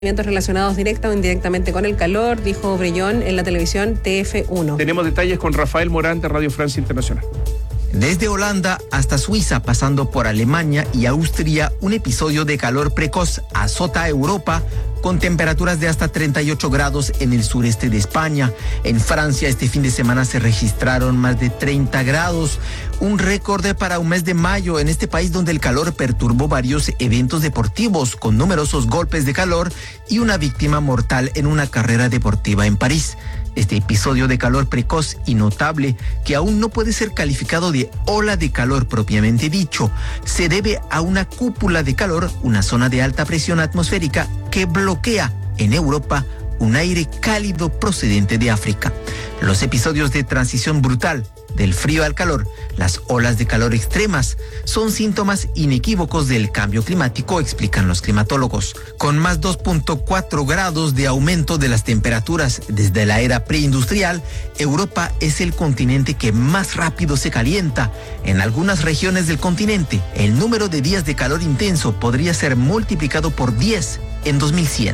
relacionados directa o indirectamente con el calor, dijo Brellón en la televisión TF1. Tenemos detalles con Rafael Morán de Radio Francia Internacional. Desde Holanda hasta Suiza, pasando por Alemania y Austria, un episodio de calor precoz azota a Europa con temperaturas de hasta 38 grados en el sureste de España. En Francia este fin de semana se registraron más de 30 grados, un récord para un mes de mayo en este país donde el calor perturbó varios eventos deportivos con numerosos golpes de calor y una víctima mortal en una carrera deportiva en París. Este episodio de calor precoz y notable, que aún no puede ser calificado de ola de calor propiamente dicho, se debe a una cúpula de calor, una zona de alta presión atmosférica que bloquea en Europa un aire cálido procedente de África. Los episodios de transición brutal del frío al calor, las olas de calor extremas, son síntomas inequívocos del cambio climático, explican los climatólogos. Con más 2.4 grados de aumento de las temperaturas desde la era preindustrial, Europa es el continente que más rápido se calienta. En algunas regiones del continente, el número de días de calor intenso podría ser multiplicado por 10 en 2100.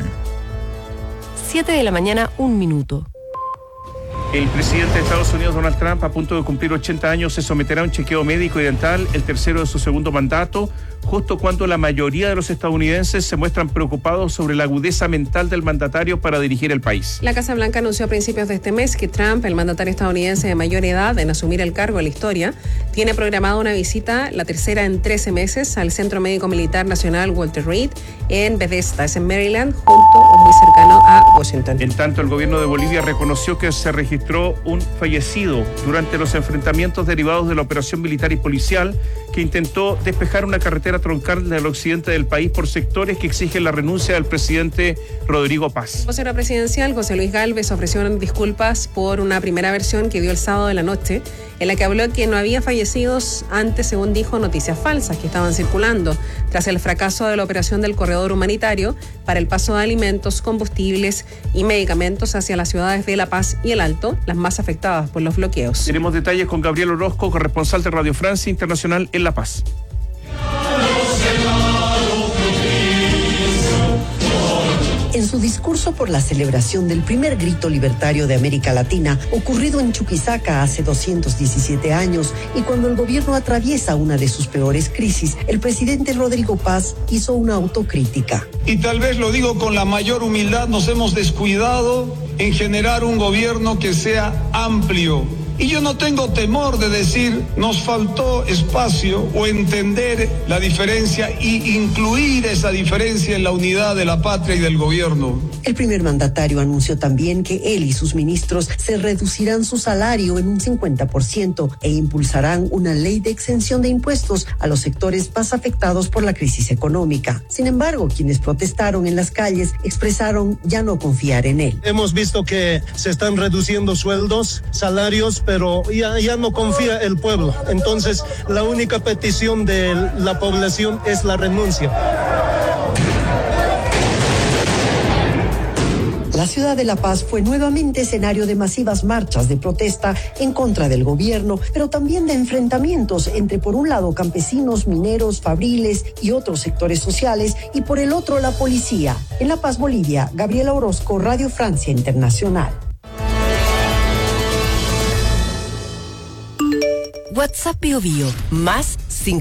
7 de la mañana, 1 minuto. El presidente de Estados Unidos, Donald Trump, a punto de cumplir 80 años, se someterá a un chequeo médico y dental, el tercero de su segundo mandato, justo cuando la mayoría de los estadounidenses se muestran preocupados sobre la agudeza mental del mandatario para dirigir el país. La Casa Blanca anunció a principios de este mes que Trump, el mandatario estadounidense de mayor edad en asumir el cargo en la historia, tiene programada una visita, la tercera en 13 meses, al Centro Médico Militar Nacional Walter Reed en Bethesda, es en Maryland, junto o muy cercano a Washington. En tanto, el gobierno de Bolivia reconoció que se registró un fallecido durante los enfrentamientos derivados de la operación militar y policial que intentó despejar una carretera troncal del occidente del país por sectores que exigen la renuncia del presidente Rodrigo Paz. El vocero presidencial, José Luis Gálvez, ofreció disculpas por una primera versión que dio el sábado de la noche, en la que habló que no había fallecidos ante, según dijo, noticias falsas que estaban circulando tras el fracaso de la operación del corredor humanitario para el paso de alimentos, combustibles y medicamentos hacia las ciudades de La Paz y El Alto, las más afectadas por los bloqueos. Tenemos detalles con Gabriel Orozco, corresponsal de Radio Francia Internacional en La Paz. En su discurso por la celebración del primer grito libertario de América Latina, ocurrido en Chuquisaca hace 217 años, y cuando el gobierno atraviesa una de sus peores crisis, el presidente Rodrigo Paz hizo una autocrítica. Y tal vez lo digo con la mayor humildad, nos hemos descuidado en generar un gobierno que sea amplio. Y yo no tengo temor de decir, nos faltó espacio o entender la diferencia y incluir esa diferencia en la unidad de la patria y del gobierno. El primer mandatario anunció también que él y sus ministros se reducirán su salario en un 50% e impulsarán una ley de exención de impuestos a los sectores más afectados por la crisis económica. Sin embargo, quienes protestaron en las calles expresaron ya no confiar en él. Hemos visto que se están reduciendo sueldos, salarios, pero ya no confía el pueblo. Entonces, la única petición de la población es la renuncia. La ciudad de La Paz fue nuevamente escenario de masivas marchas de protesta en contra del gobierno, pero también de enfrentamientos entre, por un lado, campesinos, mineros, fabriles y otros sectores sociales, y por el otro, la policía. En La Paz, Bolivia, Gabriela Orozco, Radio Francia Internacional. WhatsApp Bio Bio, más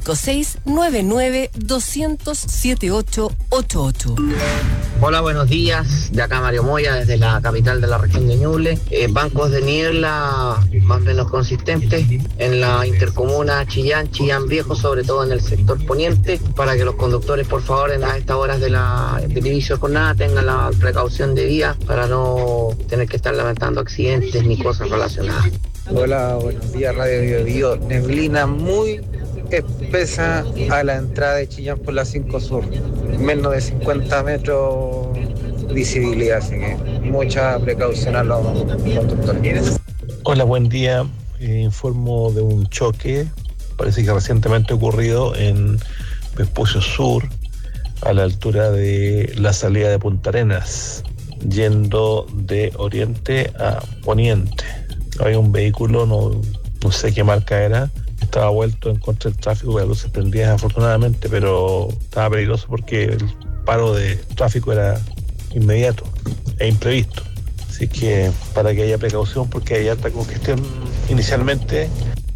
5699-200-7888. Hola, buenos días. De acá Mario Moya, desde la capital de la región de Ñuble. Bancos de niebla más o menos consistentes en la intercomuna Chillán Viejo, sobre todo en el sector poniente, para que los conductores, por favor, en estas horas del inicio de jornada tengan la precaución debida para no tener que estar lamentando accidentes ni cosas relacionadas. Hola, buenos días, Radio Bio Bio. Neblina muy espesa a la entrada de Chillán por la 5 Sur. Menos de 50 metros visibilidad, así que mucha precaución a los conductores. Hola, buen día. Informo de un choque, parece que recientemente ocurrido en Vespucio Sur, a la altura de la salida de Punta Arenas, yendo de oriente a poniente. Hay un vehículo, no sé qué marca era, estaba vuelto en contra del tráfico, las luces prendidas afortunadamente, pero estaba peligroso porque el paro de tráfico era inmediato e imprevisto. Así que para que haya precaución, porque hay alta congestión inicialmente.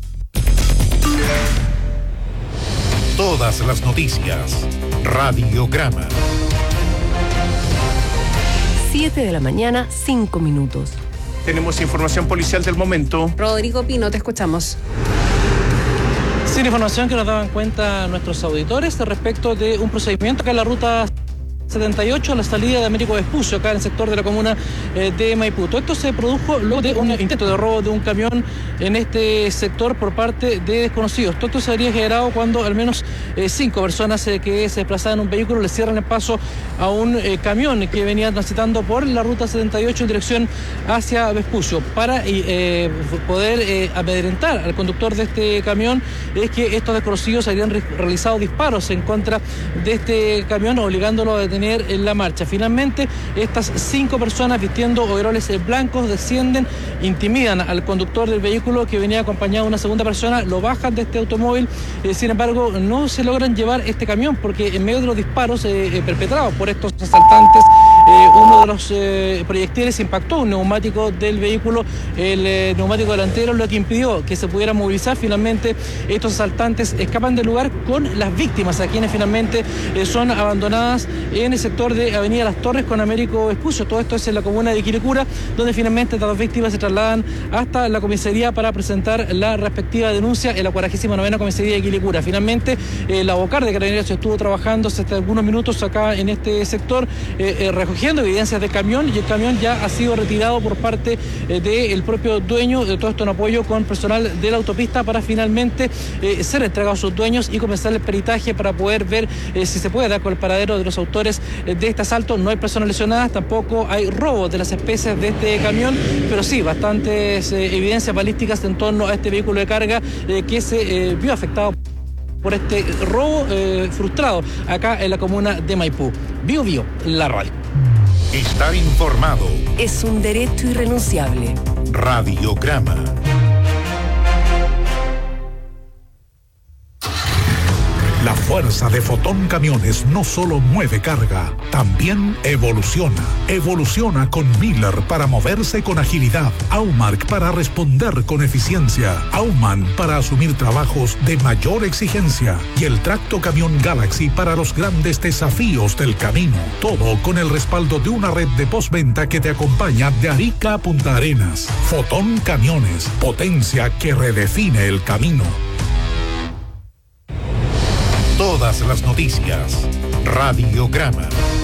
Todas las noticias. Radiograma. 7 de la mañana, 5 minutos. Tenemos información policial del momento. Rodrigo Pino, te escuchamos. Sin información que nos daban cuenta nuestros auditores respecto de un procedimiento que es la ruta 78 a la salida de Américo Vespucio, acá en el sector de la comuna de Maipú. Todo esto se produjo luego de un intento de robo de un camión en este sector por parte de desconocidos. Todo esto se habría generado cuando al menos 5 personas que se desplazaban en un vehículo le cierran el paso a un camión que venía transitando por la ruta 78 en dirección hacia Vespucio. Para poder amedrentar al conductor de este camión, es que estos desconocidos habrían realizado disparos en contra de este camión, obligándolo a detener en la marcha. Finalmente, estas 5 personas vistiendo overoles blancos descienden, intimidan al conductor del vehículo que venía acompañado de una segunda persona, lo bajan de este automóvil. Sin embargo, no se logran llevar este camión porque en medio de los disparos perpetrados por estos asaltantes, uno de los proyectiles impactó un neumático del vehículo, el neumático delantero, lo que impidió que se pudiera movilizar. Finalmente, estos asaltantes escapan del lugar con las víctimas, a quienes finalmente son abandonadas en el sector de Avenida Las Torres con Américo Vespucio. Todo esto es en la comuna de Quilicura, donde finalmente estas 2 víctimas se trasladan hasta la comisaría para presentar la respectiva denuncia en la 49ª comisaría de Quilicura. Finalmente, la vocal de Carabineros estuvo trabajando hace algunos minutos acá en este sector, recogiendo evidencias del camión, y el camión ya ha sido retirado por parte del propio dueño. De todo esto en apoyo con personal de la autopista para finalmente ser entregado a sus dueños y comenzar el peritaje para poder ver si se puede dar con el paradero de los autores de este asalto. No hay personas lesionadas, tampoco hay robo de las especies de este camión, pero sí bastantes evidencias balísticas en torno a este vehículo de carga que se vio afectado por este robo frustrado acá en la comuna de Maipú. Bio Bio, la radio. Estar informado es un derecho irrenunciable. Radiograma. La fuerza de Fotón Camiones no solo mueve carga, también evoluciona. Evoluciona con Miller para moverse con agilidad, Aumark para responder con eficiencia, Aumann para asumir trabajos de mayor exigencia y el Tracto Camión Galaxy para los grandes desafíos del camino. Todo con el respaldo de una red de postventa que te acompaña de Arica a Punta Arenas. Fotón Camiones, potencia que redefine el camino. Todas las noticias. Radiograma.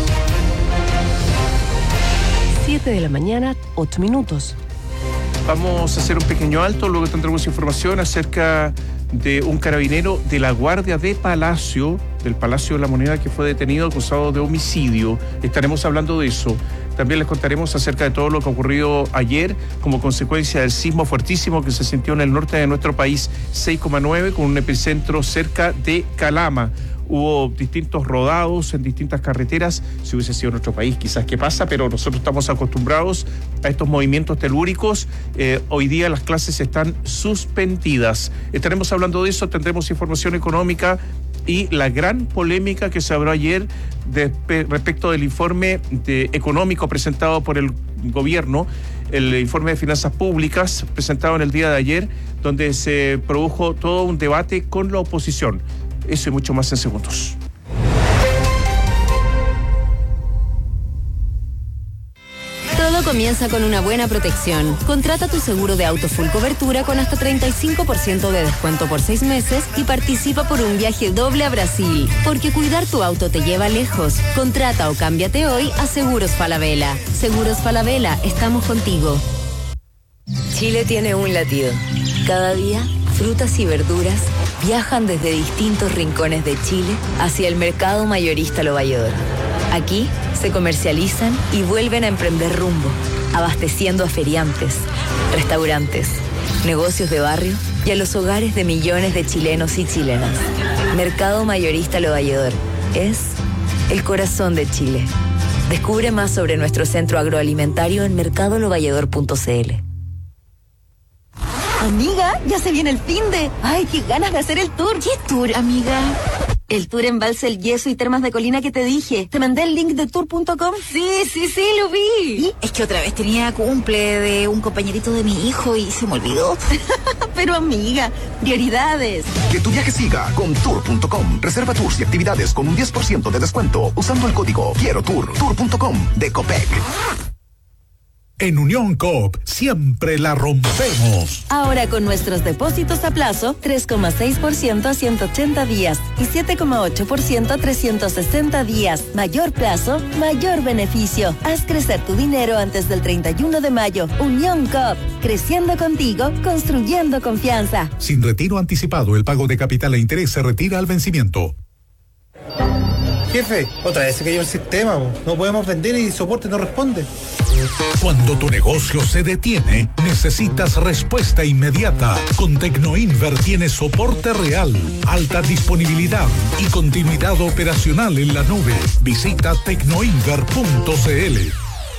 7 de la mañana, 8 minutos. Vamos a hacer un pequeño alto, luego tendremos información acerca de un carabinero de la Guardia de Palacio, del Palacio de la Moneda, que fue detenido acusado de homicidio. Estaremos hablando de eso. También les contaremos acerca de todo lo que ocurrió ayer como consecuencia del sismo fuertísimo que se sintió en el norte de nuestro país, 6,9, con un epicentro cerca de Calama. Hubo distintos rodados en distintas carreteras. Si hubiese sido en nuestro país, quizás qué pasa, pero nosotros estamos acostumbrados a estos movimientos telúricos. Hoy día las clases están suspendidas. Estaremos hablando de eso, tendremos información económica y la gran polémica que se abrió ayer respecto del informe económico presentado por el gobierno, el informe de finanzas públicas presentado en el día de ayer, donde se produjo todo un debate con la oposición. Eso y mucho más en segundos. Todo comienza con una buena protección. Contrata tu seguro de auto full cobertura con hasta 35% de descuento por 6 meses y participa por un viaje doble a Brasil. Porque cuidar tu auto te lleva lejos. Contrata o cámbiate hoy a Seguros Falabella. Seguros Falabella, estamos contigo. Chile tiene un latido. Cada día, frutas y verduras viajan desde distintos rincones de Chile hacia el mercado mayorista Lo Valledor. Aquí se comercializan y vuelven a emprender rumbo, abasteciendo a feriantes, restaurantes, negocios de barrio y a los hogares de millones de chilenos y chilenas. Mercado mayorista Lo Valledor es el corazón de Chile. Descubre más sobre nuestro centro agroalimentario en mercadolovalledor.cl. Amiga, ya se viene el finde. Ay, qué ganas de hacer el tour. ¿Qué tour, amiga? El tour embalse El Yeso y Termas de Colina que te dije. ¿Te mandé el link de tour.com? Sí, lo vi. ¿Y? Es que otra vez tenía cumple de un compañerito de mi hijo y se me olvidó. Pero amiga, prioridades. Que tu viaje siga con tour.com. Reserva tours y actividades con un 10% de descuento usando el código Quiero Tour. Tour.com de Copec. En Unión Coop siempre la rompemos. Ahora con nuestros depósitos a plazo, 3,6% a 180 días y 7,8% a 360 días. Mayor plazo, mayor beneficio. Haz crecer tu dinero antes del 31 de mayo. Unión Coop, creciendo contigo, construyendo confianza. Sin retiro anticipado, el pago de capital e interés se retira al vencimiento. Jefe, otra vez se cayó el sistema. No podemos vender y soporte no responde. Cuando tu negocio se detiene, necesitas respuesta inmediata. Con Tecnoinver tienes soporte real, alta disponibilidad y continuidad operacional en la nube. Visita tecnoinver.cl.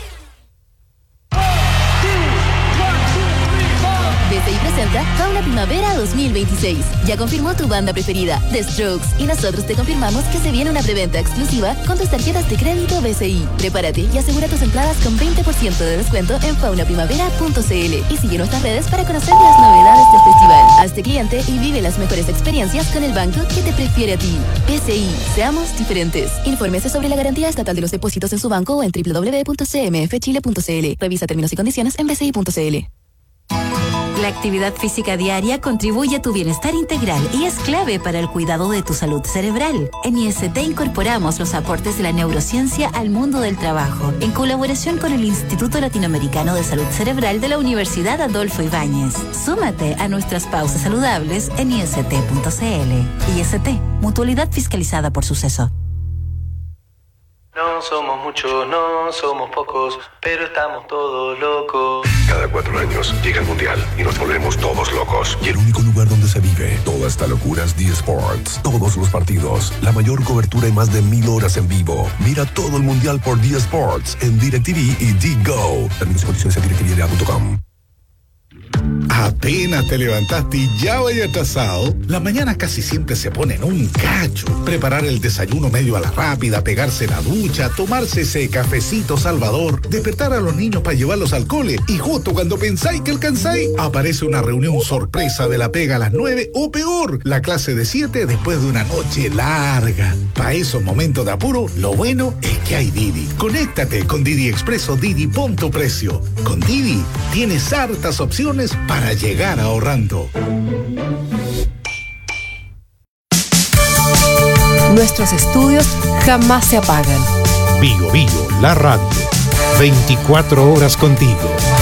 BCI presenta Fauna Primavera 2026. Ya confirmó tu banda preferida, The Strokes, y nosotros te confirmamos que se viene una preventa exclusiva con tus tarjetas de crédito BCI. Prepárate y asegura tus entradas con 20% de descuento en faunaprimavera.cl y sigue nuestras redes para conocer las novedades del festival. Hazte cliente y vive las mejores experiencias con el banco que te prefiere a ti. BCI, seamos diferentes. Infórmese sobre la garantía estatal de los depósitos en su banco o en www.cmfchile.cl. Revisa términos y condiciones en bci.cl. La actividad física diaria contribuye a tu bienestar integral y es clave para el cuidado de tu salud cerebral. En IST incorporamos los aportes de la neurociencia al mundo del trabajo, en colaboración con el Instituto Latinoamericano de Salud Cerebral de la Universidad Adolfo Ibáñez. Súmate a nuestras pausas saludables en ist.cl. IST, mutualidad fiscalizada por Suceso. No somos muchos, no somos pocos, pero estamos todos locos. Cada 4 años llega el Mundial y nos volvemos todos locos. Y el único lugar donde se vive toda esta locura es D-Sports. Todos los partidos, la mayor cobertura y más de 1000 horas en vivo. Mira todo el Mundial por D-Sports en DirecTV y D-Go. Términos y condiciones en directv.com. Apenas te levantaste y ya vaya atrasado. La mañana casi siempre se pone en un cacho. Preparar el desayuno medio a la rápida, pegarse la ducha, tomarse ese cafecito salvador, despertar a los niños para llevarlos al cole y justo cuando pensáis que alcanzáis, aparece una reunión sorpresa de la pega a las 9 o peor, la clase de 7 después de una noche larga. Para esos momentos de apuro, lo bueno es que hay Didi. Conéctate con Didi Expreso Didi Punto Precio. Con Didi tienes hartas opciones para llegar ahorrando. Nuestros estudios jamás se apagan. Bio Bio, la radio. 24 horas contigo.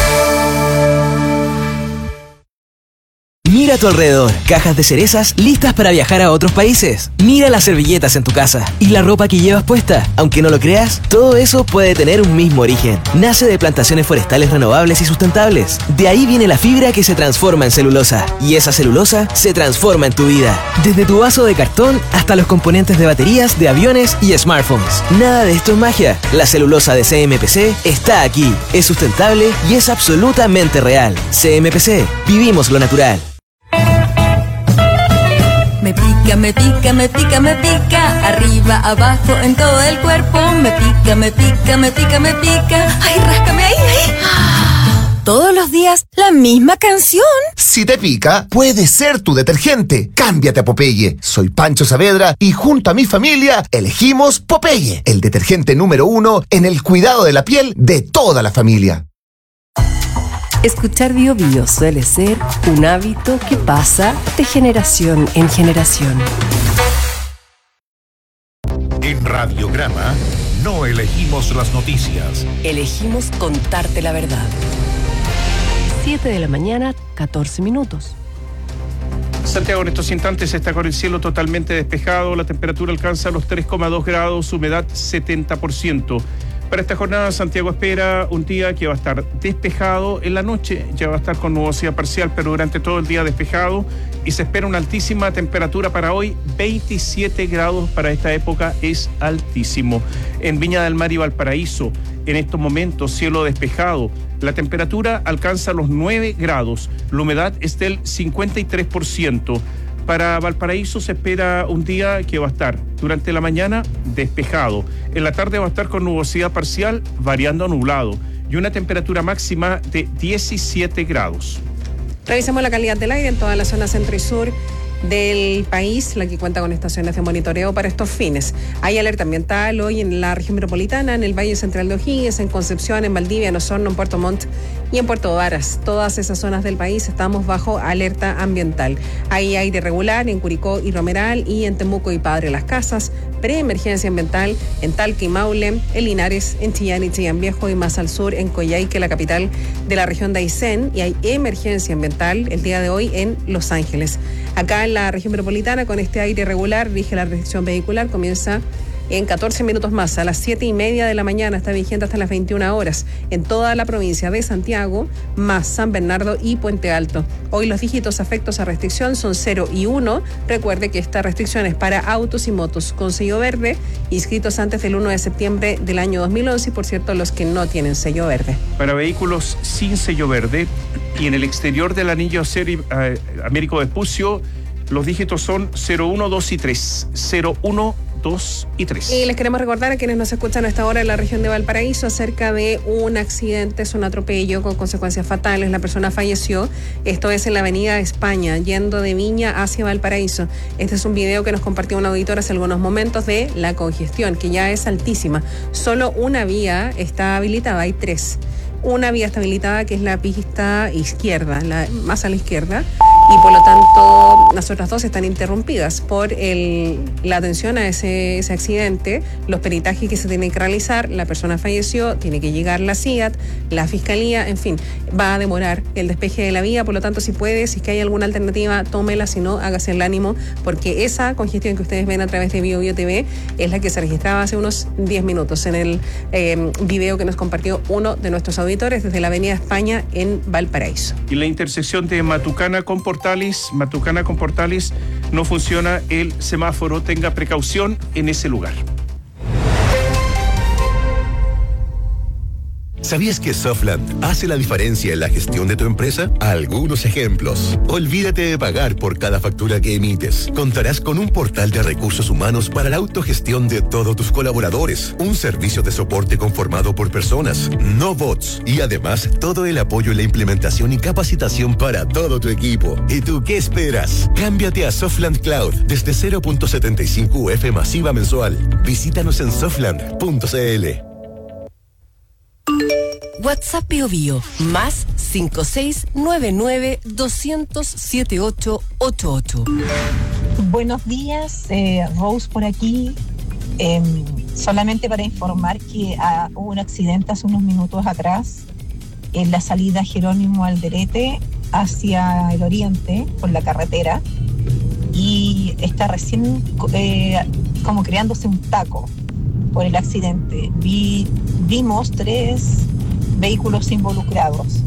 Mira a tu alrededor, cajas de cerezas listas para viajar a otros países. Mira las servilletas en tu casa y la ropa que llevas puesta. Aunque no lo creas, todo eso puede tener un mismo origen. Nace de plantaciones forestales renovables y sustentables. De ahí viene la fibra que se transforma en celulosa. Y esa celulosa se transforma en tu vida. Desde tu vaso de cartón hasta los componentes de baterías, de aviones y smartphones. Nada de esto es magia. La celulosa de CMPC está aquí. Es sustentable y es absolutamente real. CMPC, vivimos lo natural. Me pica, me pica, me pica, me pica. Arriba, abajo, en todo el cuerpo. Me pica, me pica, me pica, me pica. Ay, ráscame ahí, ahí. Todos los días, la misma canción. Si te pica, puede ser tu detergente. Cámbiate a Popeye. Soy Pancho Saavedra y junto a mi familia elegimos Popeye, el detergente número 1 en el cuidado de la piel de toda la familia. Escuchar Bio Bio suele ser un hábito que pasa de generación en generación. En Radiograma no elegimos las noticias. Elegimos contarte la verdad. 7 de la mañana, 14 minutos. Santiago en estos instantes está con el cielo totalmente despejado, la temperatura alcanza los 3,2 grados, humedad 70%. Para esta jornada, Santiago espera un día que va a estar despejado. En la noche ya va a estar con nubosidad parcial, pero durante todo el día despejado. Y se espera una altísima temperatura para hoy, 27 grados para esta época, es altísimo. En Viña del Mar y Valparaíso, en estos momentos, cielo despejado. La temperatura alcanza los 9 grados. La humedad es del 53%. Para Valparaíso se espera un día que va a estar durante la mañana despejado. En la tarde va a estar con nubosidad parcial, variando a nublado. Y una temperatura máxima de 17 grados. Revisemos la calidad del aire en toda la zona centro y sur del país, la que cuenta con estaciones de monitoreo para estos fines. Hay alerta ambiental hoy en la región metropolitana, en el Valle Central de O'Higgins, en Concepción, en Valdivia, en Osorno, en Puerto Montt y en Puerto Varas. Todas esas zonas del país estamos bajo alerta ambiental. Hay aire regular en Curicó y Romeral y en Temuco y Padre Las Casas. Preemergencia ambiental en Talca y Maule, en Linares, en Chillán y Chillán Viejo y más al sur en Coyhaique, la capital de la región de Aysén. Y hay emergencia ambiental el día de hoy en Los Ángeles. Acá en la región metropolitana, con este aire regular, rige la restricción vehicular, comienza en 14 minutos más, a las 7:30 de la mañana, está vigente hasta las 21 horas, en toda la provincia de Santiago, más San Bernardo y Puente Alto. Hoy los dígitos afectos a restricción son 0 y 1. Recuerde que esta restricción es para autos y motos con sello verde, inscritos antes del 1 de septiembre del año 2011, y por cierto, los que no tienen sello verde. Para vehículos sin sello verde y en el exterior del anillo Américo Vespucio, los dígitos son 01, 2 y 3. 01, 2 y 3. Y les queremos recordar a quienes nos escuchan a esta hora en la región de Valparaíso acerca de un accidente, es un atropello con consecuencias fatales. La persona falleció. Esto es en la avenida España, yendo de Viña hacia Valparaíso. Este es un video que nos compartió un auditor hace algunos momentos de la congestión, que ya es altísima. Solo una vía está habilitada, hay 3. Una vía está habilitada, que es la pista izquierda, la más a la izquierda, y por lo tanto las otras 2 están interrumpidas por la atención a ese accidente, los peritajes que se tienen que realizar. La persona falleció, tiene que llegar la CIAT, la Fiscalía, en fin, va a demorar el despeje de la vía. Por lo tanto, si puede, si es que hay alguna alternativa, tómela, si no, hágase el ánimo, porque esa congestión que ustedes ven a través de BioBio TV es la que se registraba hace unos 10 minutos en el video que nos compartió uno de nuestros auditores desde la avenida España en Valparaíso. Y la intersección de Matucana con Portales no funciona el semáforo. Tenga precaución en ese lugar. ¿Sabías que Softland hace la diferencia en la gestión de tu empresa? Algunos ejemplos. Olvídate de pagar por cada factura que emites. Contarás con un portal de recursos humanos para la autogestión de todos tus colaboradores. Un servicio de soporte conformado por personas, no bots. Y además, todo el apoyo en la implementación y capacitación para todo tu equipo. ¿Y tú qué esperas? Cámbiate a Softland Cloud desde 0.75 UF masiva mensual. Visítanos en softland.cl. WhatsApp BioBio, más 5699-200-7888. Buenos días, Rose por aquí. Solamente para informar que hubo un accidente hace unos minutos atrás en la salida Jerónimo Alderete hacia el oriente por la carretera, y está recién como creándose un taco por el accidente. Vimos 3 vehículos involucrados.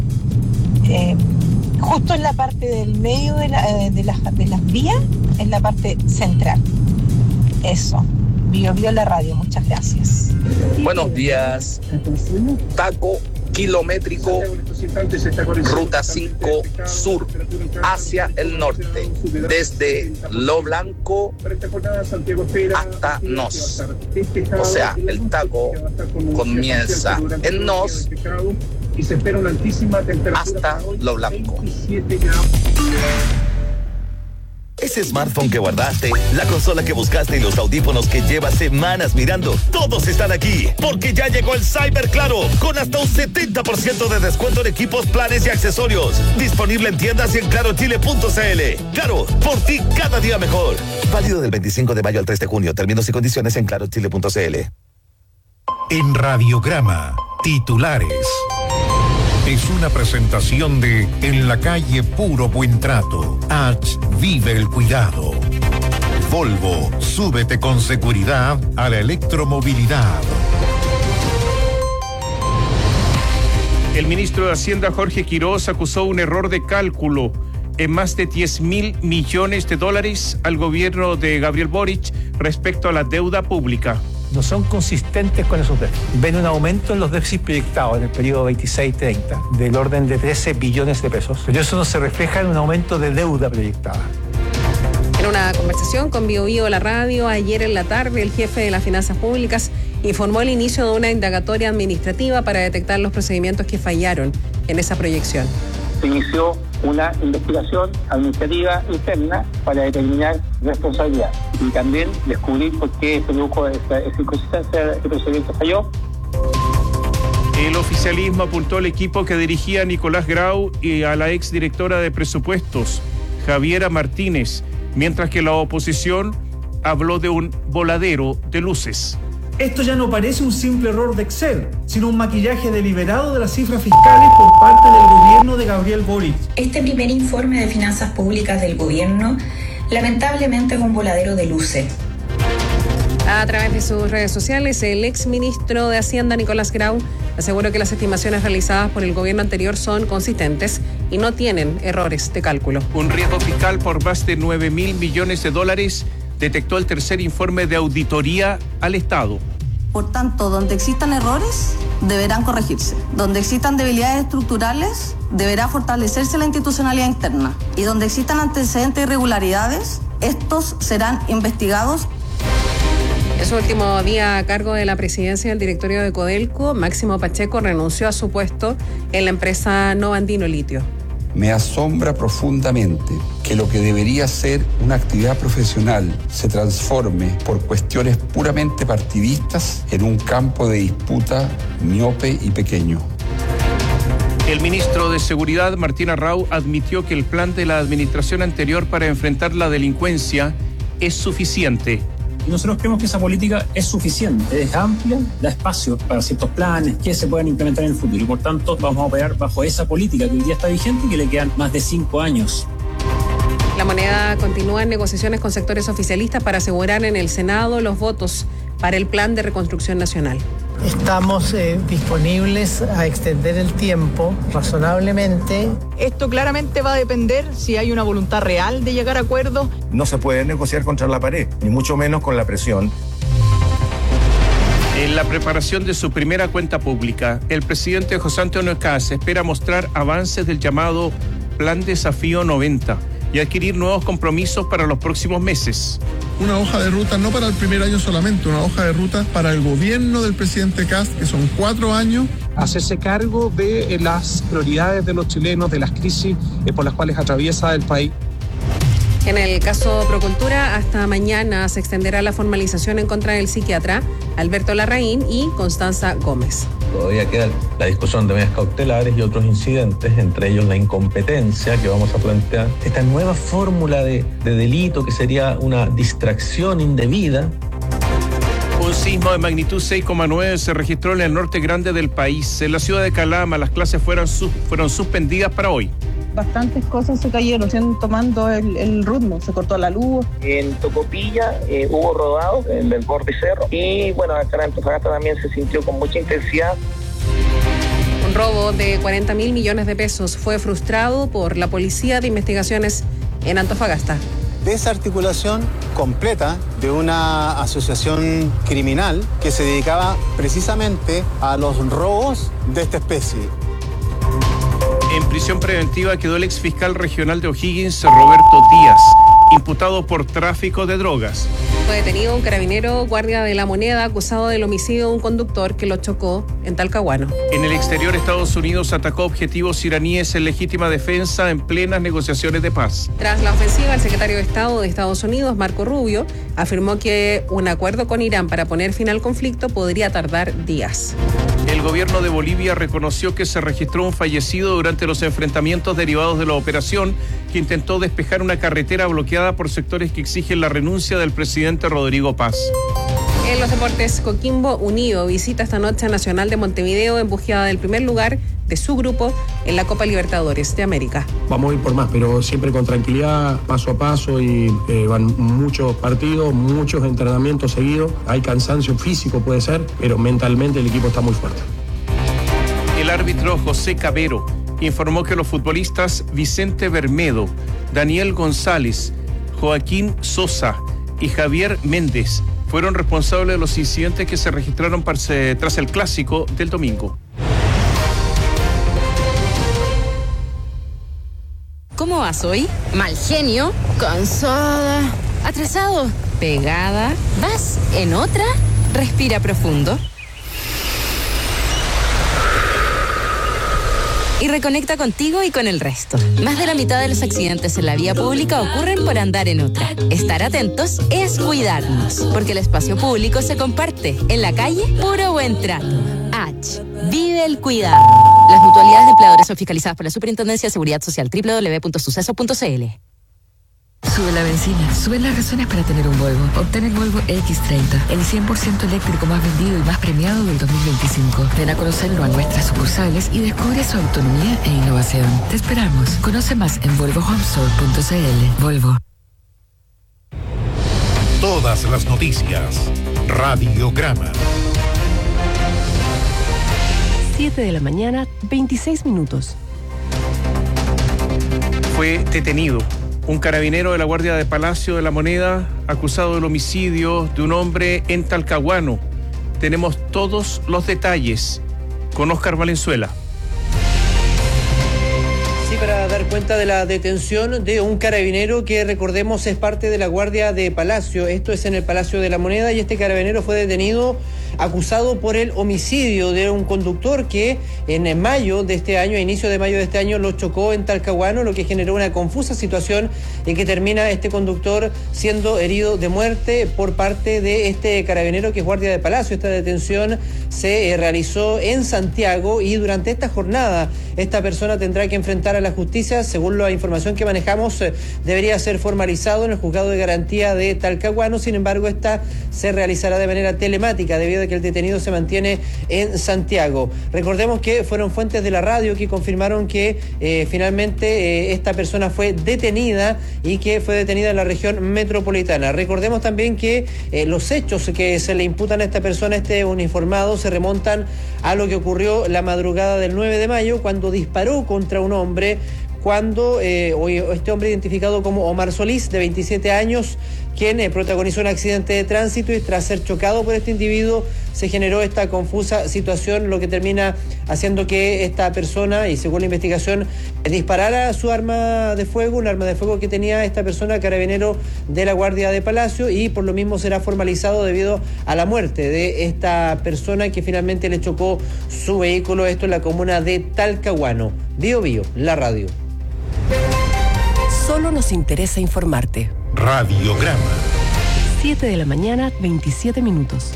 Justo en la parte del medio de las vías, en la parte central. Eso. BioBio en la radio, muchas gracias. Buenos días. Taco kilométrico, ruta 5 sur, hacia el norte, desde Lo Blanco hasta Nos. O sea, el taco comienza en Nos hasta Lo Blanco. Ese smartphone que guardaste, la consola que buscaste y los audífonos que llevas semanas mirando, todos están aquí, porque ya llegó el Cyber Claro, con hasta un 70% de descuento en equipos, planes y accesorios. Disponible en tiendas y en clarochile.cl. Claro, por ti cada día mejor. Válido del 25 de mayo al 3 de junio. Términos y condiciones en clarochile.cl. En Radiograma, titulares. Es una presentación de En la calle Puro Buen Trato. H. Vive el cuidado. Volvo, súbete con seguridad a la electromovilidad. El ministro de Hacienda, Jorge Quiroz, acusó un error de cálculo en más de 10.000 millones de dólares al gobierno de Gabriel Boric respecto a la deuda pública. No son consistentes con esos déficits. Ven un aumento en los déficits proyectados en el periodo 26-30 del orden de 13 billones de pesos, pero eso no se refleja en un aumento de deuda proyectada. En una conversación con Bio Bio La Radio ayer en la tarde, el jefe de las finanzas públicas informó el inicio de una indagatoria administrativa para detectar los procedimientos que fallaron en esa proyección. Se inició una investigación administrativa interna para determinar responsabilidad y también descubrir por qué se produjo esa inconsistencia, este procedimiento falló. El oficialismo apuntó al equipo que dirigía Nicolás Grau y a la exdirectora de presupuestos, Javiera Martínez, mientras que la oposición habló de un voladero de luces. Esto ya no parece un simple error de Excel, sino un maquillaje deliberado de las cifras fiscales por parte del gobierno de Gabriel Boric. Este primer informe de finanzas públicas del gobierno, lamentablemente, es un voladero de luces. A través de sus redes sociales, el exministro de Hacienda, Nicolás Grau, aseguró que las estimaciones realizadas por el gobierno anterior son consistentes y no tienen errores de cálculo. Un riesgo fiscal por más de 9.000 millones de dólares detectó el tercer informe de auditoría al Estado. Por tanto, donde existan errores, deberán corregirse. Donde existan debilidades estructurales, deberá fortalecerse la institucionalidad interna. Y donde existan antecedentes de irregularidades, estos serán investigados. En su último día a cargo de la presidencia del directorio de Codelco, Máximo Pacheco renunció a su puesto en la empresa Novandino Litio. Me asombra profundamente que lo que debería ser una actividad profesional se transforme por cuestiones puramente partidistas en un campo de disputa miope y pequeño. El ministro de Seguridad, Martín Arrau, admitió que el plan de la administración anterior para enfrentar la delincuencia es suficiente. Nosotros creemos que esa política es suficiente, es amplia, da espacio para ciertos planes que se puedan implementar en el futuro y por tanto vamos a operar bajo esa política que hoy día está vigente y que le quedan más de 5 años. La Moneda continúa en negociaciones con sectores oficialistas para asegurar en el Senado los votos para el Plan de Reconstrucción Nacional. Estamos disponibles a extender el tiempo razonablemente. Esto claramente va a depender si hay una voluntad real de llegar a acuerdos. No se puede negociar contra la pared, ni mucho menos con la presión. En la preparación de su primera cuenta pública, el presidente José Antonio Kast espera mostrar avances del llamado Plan Desafío 90 y adquirir nuevos compromisos para los próximos meses. Una hoja de ruta no para el primer año solamente, una hoja de ruta para el gobierno del presidente Kast, que son 4 años. Hacerse cargo de las prioridades de los chilenos, de las crisis por las cuales atraviesa el país. En el caso Procultura, hasta mañana se extenderá la formalización en contra del psiquiatra Alberto Larraín y Constanza Gómez. Todavía queda la discusión de medidas cautelares y otros incidentes, entre ellos la incompetencia que vamos a plantear. Esta nueva fórmula de delito que sería una distracción indebida. Un sismo de magnitud 6,9 se registró en el norte grande del país. En la ciudad de Calama las clases fueron suspendidas para hoy. Bastantes cosas se cayeron, tomando el ritmo, se cortó la luz. En Tocopilla hubo rodados en el borde cerro y bueno, acá en Antofagasta también se sintió con mucha intensidad. Un robo de 40.000 millones de pesos fue frustrado por la Policía de Investigaciones en Antofagasta. Desarticulación completa de una asociación criminal que se dedicaba precisamente a los robos de esta especie. En prisión preventiva quedó el exfiscal regional de O'Higgins, Roberto Díaz, imputado por tráfico de drogas. Fue detenido un carabinero guardia de La Moneda acusado del homicidio de un conductor que lo chocó en Talcahuano. En el exterior, Estados Unidos atacó objetivos iraníes en legítima defensa en plenas negociaciones de paz. Tras la ofensiva, el secretario de Estado de Estados Unidos, Marco Rubio, afirmó que un acuerdo con Irán para poner fin al conflicto podría tardar días. El gobierno de Bolivia reconoció que se registró un fallecido durante los enfrentamientos derivados de la operación que intentó despejar una carretera bloqueada por sectores que exigen la renuncia del presidente Rodrigo Paz. En los deportes, Coquimbo Unido visita esta noche a Nacional de Montevideo en búsqueda del primer lugar de su grupo en la Copa Libertadores de América. Vamos a ir por más, pero siempre con tranquilidad, paso a paso, y van muchos partidos, muchos entrenamientos seguidos. Hay cansancio físico, puede ser, pero mentalmente el equipo está muy fuerte. El árbitro José Cabero informó que los futbolistas Vicente Bermedo, Daniel González, Joaquín Sosa y Javier Méndez fueron responsables de los incidentes que se registraron tras el clásico del domingo. ¿Cómo vas hoy? ¿Mal genio? ¿Cansada? ¿Atrasado? ¿Pegada? ¿Vas en otra? Respira profundo. Y reconecta contigo y con el resto. Más de la mitad de los accidentes en la vía pública ocurren por andar en otra. Estar atentos es cuidarnos, porque el espacio público se comparte. En la calle, puro buen trato. H. Vive el cuidado. Las mutualidades de empleadores son fiscalizadas por la Superintendencia de Seguridad Social. www.suceso.cl. Sube la benzina, suben las razones para tener un Volvo. Obtén el Volvo X30, el 100% eléctrico más vendido y más premiado del 2025. Ven a conocerlo a nuestras sucursales y descubre su autonomía e innovación. Te esperamos. Conoce más en volvohomestore.cl. Volvo. Todas las noticias. Radiograma. 7 de la mañana, 26 minutos. Fue detenido un carabinero de la Guardia de Palacio de la Moneda, acusado del homicidio de un hombre en Talcahuano. Tenemos todos los detalles con Óscar Valenzuela. Sí, para dar cuenta de la detención de un carabinero que, recordemos, es parte de la Guardia de Palacio. Esto es en el Palacio de la Moneda, y este carabinero fue detenido acusado por el homicidio de un conductor que en mayo de este año, a inicio de mayo de este año, lo chocó en Talcahuano, lo que generó una confusa situación en que termina este conductor siendo herido de muerte por parte de este carabinero que es Guardia de Palacio. Esta detención se realizó en Santiago, y durante esta jornada esta persona tendrá que enfrentar a la justicia. Según la información que manejamos, debería ser formalizado en el juzgado de garantía de Talcahuano. Sin embargo, esta se realizará de manera telemática debido a que el detenido se mantiene en Santiago. Recordemos que fueron fuentes de la radio que confirmaron que finalmente esta persona fue detenida, y que fue detenida en la región metropolitana. Recordemos también que los hechos que se le imputan a esta persona, este uniformado, se remontan a lo que ocurrió la madrugada del 9 de mayo, cuando disparó contra un hombre, cuando este hombre, identificado como Omar Solís, de 27 años, quien protagonizó un accidente de tránsito, y tras ser chocado por este individuo se generó esta confusa situación, lo que termina haciendo que esta persona, y según la investigación, disparara su arma de fuego, un arma de fuego que tenía esta persona, carabinero de la Guardia de Palacio, y por lo mismo será formalizado debido a la muerte de esta persona que finalmente le chocó su vehículo. Esto en la comuna de Talcahuano. Bio Bio, la radio. Solo nos interesa informarte. Radiograma. 7 de la mañana, 27 minutos.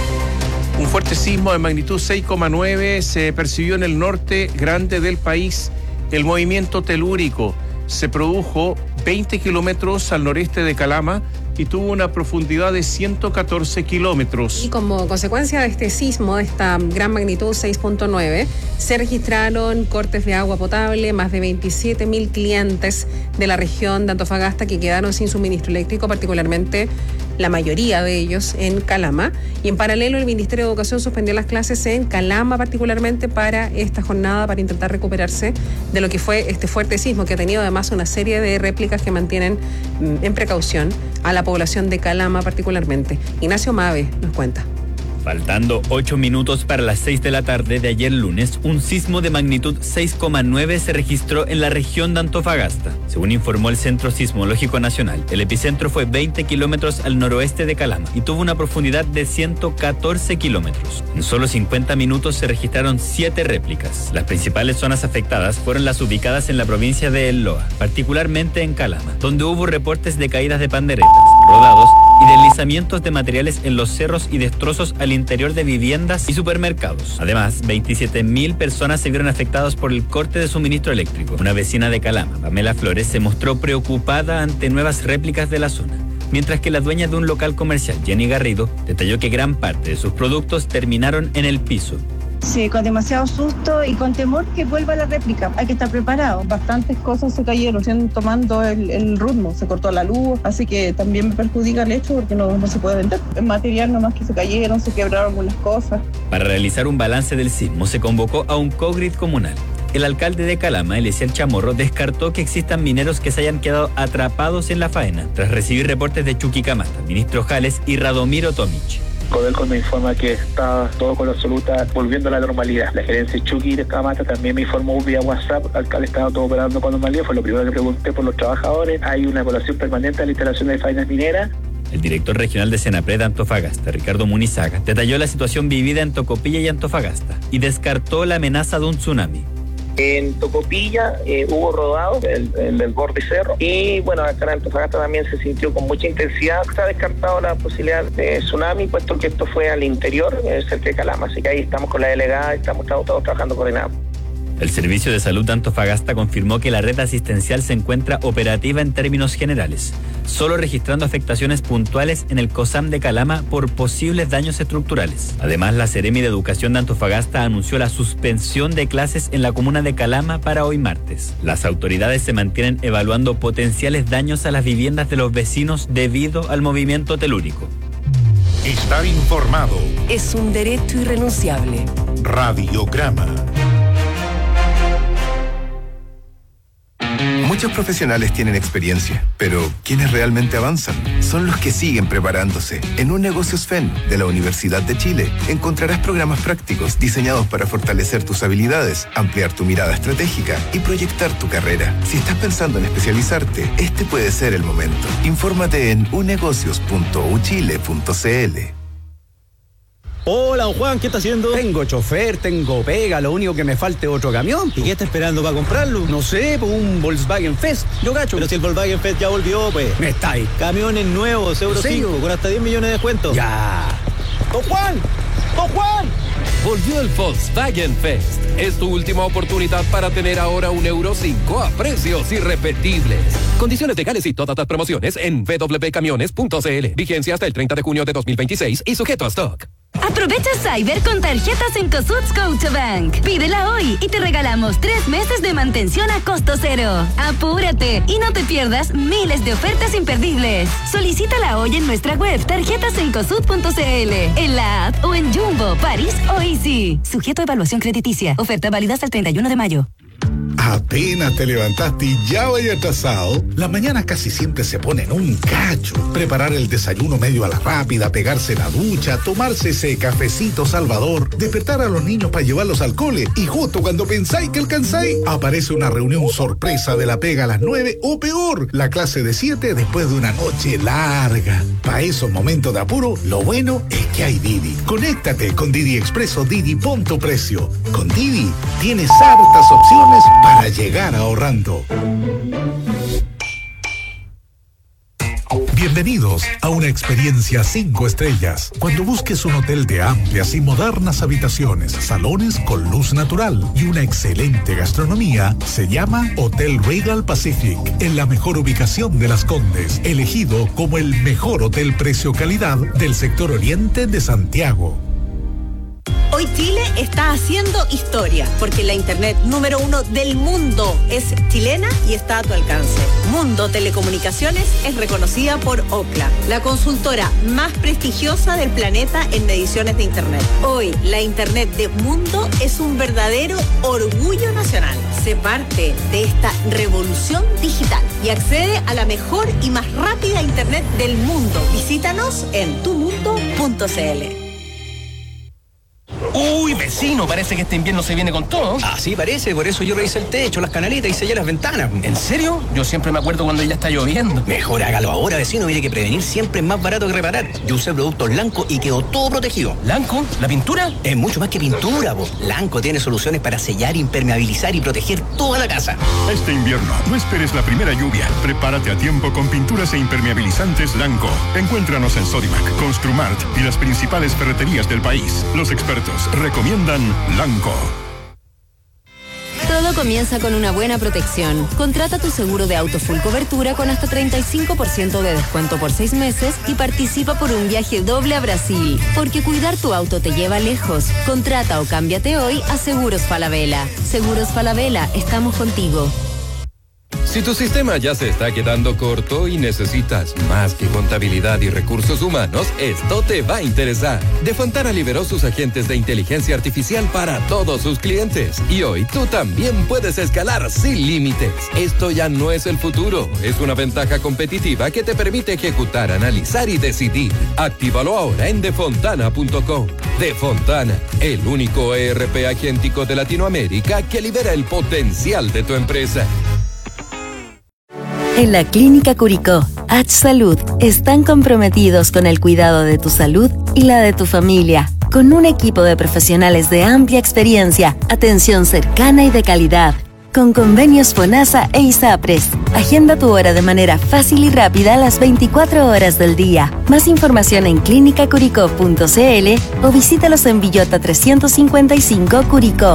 Un fuerte sismo de magnitud 6,9 se percibió en el norte grande del país. El movimiento telúrico se produjo 20 kilómetros al noreste de Calama y tuvo una profundidad de 114 kilómetros. Y como consecuencia de este sismo, de esta gran magnitud 6.9, se registraron cortes de agua potable. Más de 27.000 clientes de la región de Antofagasta que quedaron sin suministro eléctrico, particularmente la mayoría de ellos en Calama. Y en paralelo, el Ministerio de Educación suspendió las clases en Calama, particularmente para esta jornada, para intentar recuperarse de lo que fue este fuerte sismo, que ha tenido además una serie de réplicas que mantienen en precaución a la población de Calama particularmente. Ignacio Mave nos cuenta. Faltando 8 minutos para las 6 de la tarde de ayer lunes, un sismo de magnitud 6,9 se registró en la región de Antofagasta. Según informó el Centro Sismológico Nacional, el epicentro fue 20 kilómetros al noroeste de Calama y tuvo una profundidad de 114 kilómetros. En solo 50 minutos se registraron 7 réplicas. Las principales zonas afectadas fueron las ubicadas en la provincia de El Loa, particularmente en Calama, donde hubo reportes de caídas de panderetas, rodados y deslizamientos de materiales en los cerros y destrozos al interior de viviendas y supermercados. Además, 27.000 personas se vieron afectadas por el corte de suministro eléctrico. Una vecina de Calama, Pamela Flores, se mostró preocupada ante nuevas réplicas de la zona, mientras que la dueña de un local comercial, Jenny Garrido, detalló que gran parte de sus productos terminaron en el piso. Sí, con demasiado susto y con temor que vuelva la réplica. Hay que estar preparado. Bastantes cosas se cayeron, tomando el ritmo. Se cortó la luz, así que también me perjudica el hecho porque no se puede vender. El material nomás que se cayeron, se quebraron algunas cosas. Para realizar un balance del sismo se convocó a un cogrid comunal. El alcalde de Calama, Eliezer Chamorro, descartó que existan mineros que se hayan quedado atrapados en la faena, tras recibir reportes de Chuquicamata, ministro Jales y Radomiro Tomic. Codelco me informa que está todo con la absoluta volviendo a la normalidad. La gerencia Chucky de Camata también me informó vía WhatsApp, alcalde, estaba todo operando con normalidad. Fue lo primero que pregunté por los trabajadores. Hay una evaluación permanente de la instalación de faenas mineras. El director regional de Senapred de Antofagasta, Ricardo Munizaga, detalló la situación vivida en Tocopilla y Antofagasta y descartó la amenaza de un tsunami. En Tocopilla hubo rodado en el borde cerro y bueno, acá en Antofagasta también se sintió con mucha intensidad. Se ha descartado la posibilidad de tsunami, puesto que esto fue al interior, cerca de Calama, así que ahí estamos con la delegada, estamos todos trabajando coordinados. El Servicio de Salud de Antofagasta confirmó que la red asistencial se encuentra operativa en términos generales, solo registrando afectaciones puntuales en el COSAM de Calama por posibles daños estructurales. Además, la Seremi de Educación de Antofagasta anunció la suspensión de clases en la comuna de Calama para hoy martes. Las autoridades se mantienen evaluando potenciales daños a las viviendas de los vecinos debido al movimiento telúrico. Estar informado es un derecho irrenunciable. Radiograma. Muchos profesionales tienen experiencia, pero quienes realmente avanzan son los que siguen preparándose. En Un Negocios FEN de la Universidad de Chile encontrarás programas prácticos diseñados para fortalecer tus habilidades, ampliar tu mirada estratégica y proyectar tu carrera. Si estás pensando en especializarte, este puede ser el momento. Infórmate en unegocios.uchile.cl. Hola, don Juan, ¿qué está haciendo? Tengo chofer, tengo pega, lo único que me falta es otro camión. ¿Y qué está esperando para comprarlo? No sé, pues un Volkswagen Fest, yo cacho. Pero si el Volkswagen Fest ya volvió, pues. Me está ahí. Camiones nuevos, Euro 5, con hasta 10 millones de descuento. Ya. ¡Don Juan! ¡Don Juan! Volvió el Volkswagen Fest. Es tu última oportunidad para tener ahora un Euro 5 a precios irrepetibles. Condiciones legales y todas las promociones en www.camiones.cl. Vigencia hasta el 30 de junio de 2026 y sujeto a stock. Aprovecha Cyber con tarjetas en Cosuts Scotiabank. Pídela hoy y te regalamos 3 meses de mantención a costo cero. Apúrate y no te pierdas miles de ofertas imperdibles. Solicítala hoy en nuestra web tarjetasencosut.cl, en la app o en Jumbo, París o Easy. Sujeto a evaluación crediticia. Oferta válida hasta el 31 de mayo. Apenas te levantaste y ya vaya atrasado. Las mañanas casi siempre se ponen un cacho. Preparar el desayuno medio a la rápida, pegarse la ducha, tomarse ese cafecito salvador, despertar a los niños para llevarlos al cole y justo cuando pensáis que alcanzáis, aparece una reunión sorpresa de la pega a las 9 o peor, la clase de 7 después de una noche larga. Para esos momentos de apuro, lo bueno es que hay Didi. Conéctate con Didi Expreso Didi Punto Precio. Con Didi tienes hartas opciones para llegar ahorrando. Bienvenidos a una experiencia 5 estrellas. Cuando busques un hotel de amplias y modernas habitaciones, salones con luz natural y una excelente gastronomía, se llama Hotel Regal Pacific, en la mejor ubicación de Las Condes, elegido como el mejor hotel precio-calidad del sector oriente de Santiago. Hoy Chile está haciendo historia, porque la internet número 1 del mundo es chilena y está a tu alcance. Mundo Telecomunicaciones es reconocida por Ookla, la consultora más prestigiosa del planeta en mediciones de internet. Hoy, la internet de Mundo es un verdadero orgullo nacional. Sé parte de esta revolución digital y accede a la mejor y más rápida internet del mundo. Visítanos en tumundo.cl. Uy, vecino, parece que este invierno se viene con todo. Ah, sí, parece, por eso yo revisé el techo, las canaletas y sellé las ventanas. ¿En serio? Yo siempre me acuerdo cuando ya está lloviendo. Mejor hágalo ahora, vecino, mire que prevenir siempre es más barato que reparar. Yo usé productos Lanco y quedó todo protegido. ¿Lanco? ¿La pintura? Es mucho más que pintura, po. Lanco tiene soluciones para sellar, impermeabilizar y proteger toda la casa. Este invierno, no esperes la primera lluvia. Prepárate a tiempo con pinturas e impermeabilizantes Lanco. Encuéntranos en Sodimac, Construmart y las principales ferreterías del país. Los expertos recomiendan Lanco. Todo comienza con una buena protección. Contrata tu seguro de auto full cobertura con hasta 35% de descuento por 6 meses y participa por un viaje doble a Brasil. Porque cuidar tu auto te lleva lejos. Contrata o cámbiate hoy a Seguros Falabella. Seguros Falabella, estamos contigo. Si tu sistema ya se está quedando corto y necesitas más que contabilidad y recursos humanos, esto te va a interesar. De Fontana liberó sus agentes de inteligencia artificial para todos sus clientes. Y hoy tú también puedes escalar sin límites. Esto ya no es el futuro, es una ventaja competitiva que te permite ejecutar, analizar y decidir. Actívalo ahora en defontana.com. De Fontana, el único ERP agéntico de Latinoamérica que libera el potencial de tu empresa. En la Clínica Curicó, H Salud, están comprometidos con el cuidado de tu salud y la de tu familia, con un equipo de profesionales de amplia experiencia, atención cercana y de calidad. Con convenios FONASA e ISAPRES. Agenda tu hora de manera fácil y rápida las 24 horas del día. Más información en clinicacuricó.cl o visítalos en Villota 355 Curicó.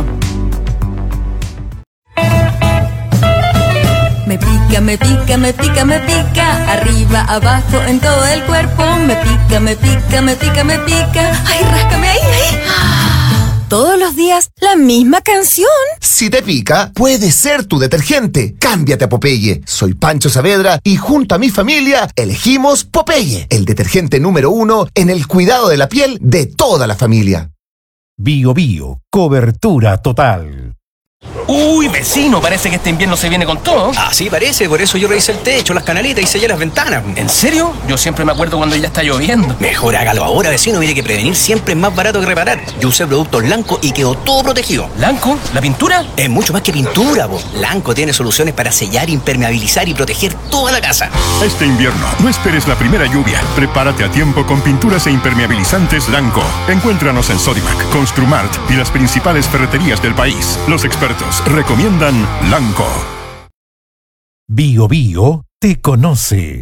Me pica, me pica, me pica, me pica. Arriba, abajo, en todo el cuerpo. Me pica, me pica, me pica, me pica. Ay, ráscame ahí, ahí. Todos los días, la misma canción. Si te pica, puede ser tu detergente. Cámbiate a Popeye. Soy Pancho Saavedra y junto a mi familia elegimos Popeye, el detergente número 1 en el cuidado de la piel de toda la familia. Bio Bio, cobertura total. Uy, vecino, parece que este invierno se viene con todo. Así parece, por eso yo revisé el techo, las canaletas y sellé las ventanas. ¿En serio? Yo siempre me acuerdo cuando ya está lloviendo. Mejor hágalo ahora, vecino, mire que prevenir siempre es más barato que reparar. Yo usé productos Lanco y quedó todo protegido. ¿Lanco? ¿La pintura? Es mucho más que pintura, po. Lanco tiene soluciones para sellar, impermeabilizar y proteger toda la casa. Este invierno, no esperes la primera lluvia. Prepárate a tiempo con pinturas e impermeabilizantes Lanco. Encuéntranos en Sodimac, Construmart y las principales ferreterías del país. Los expertos recomiendan Lanco. Bio Bio te conoce.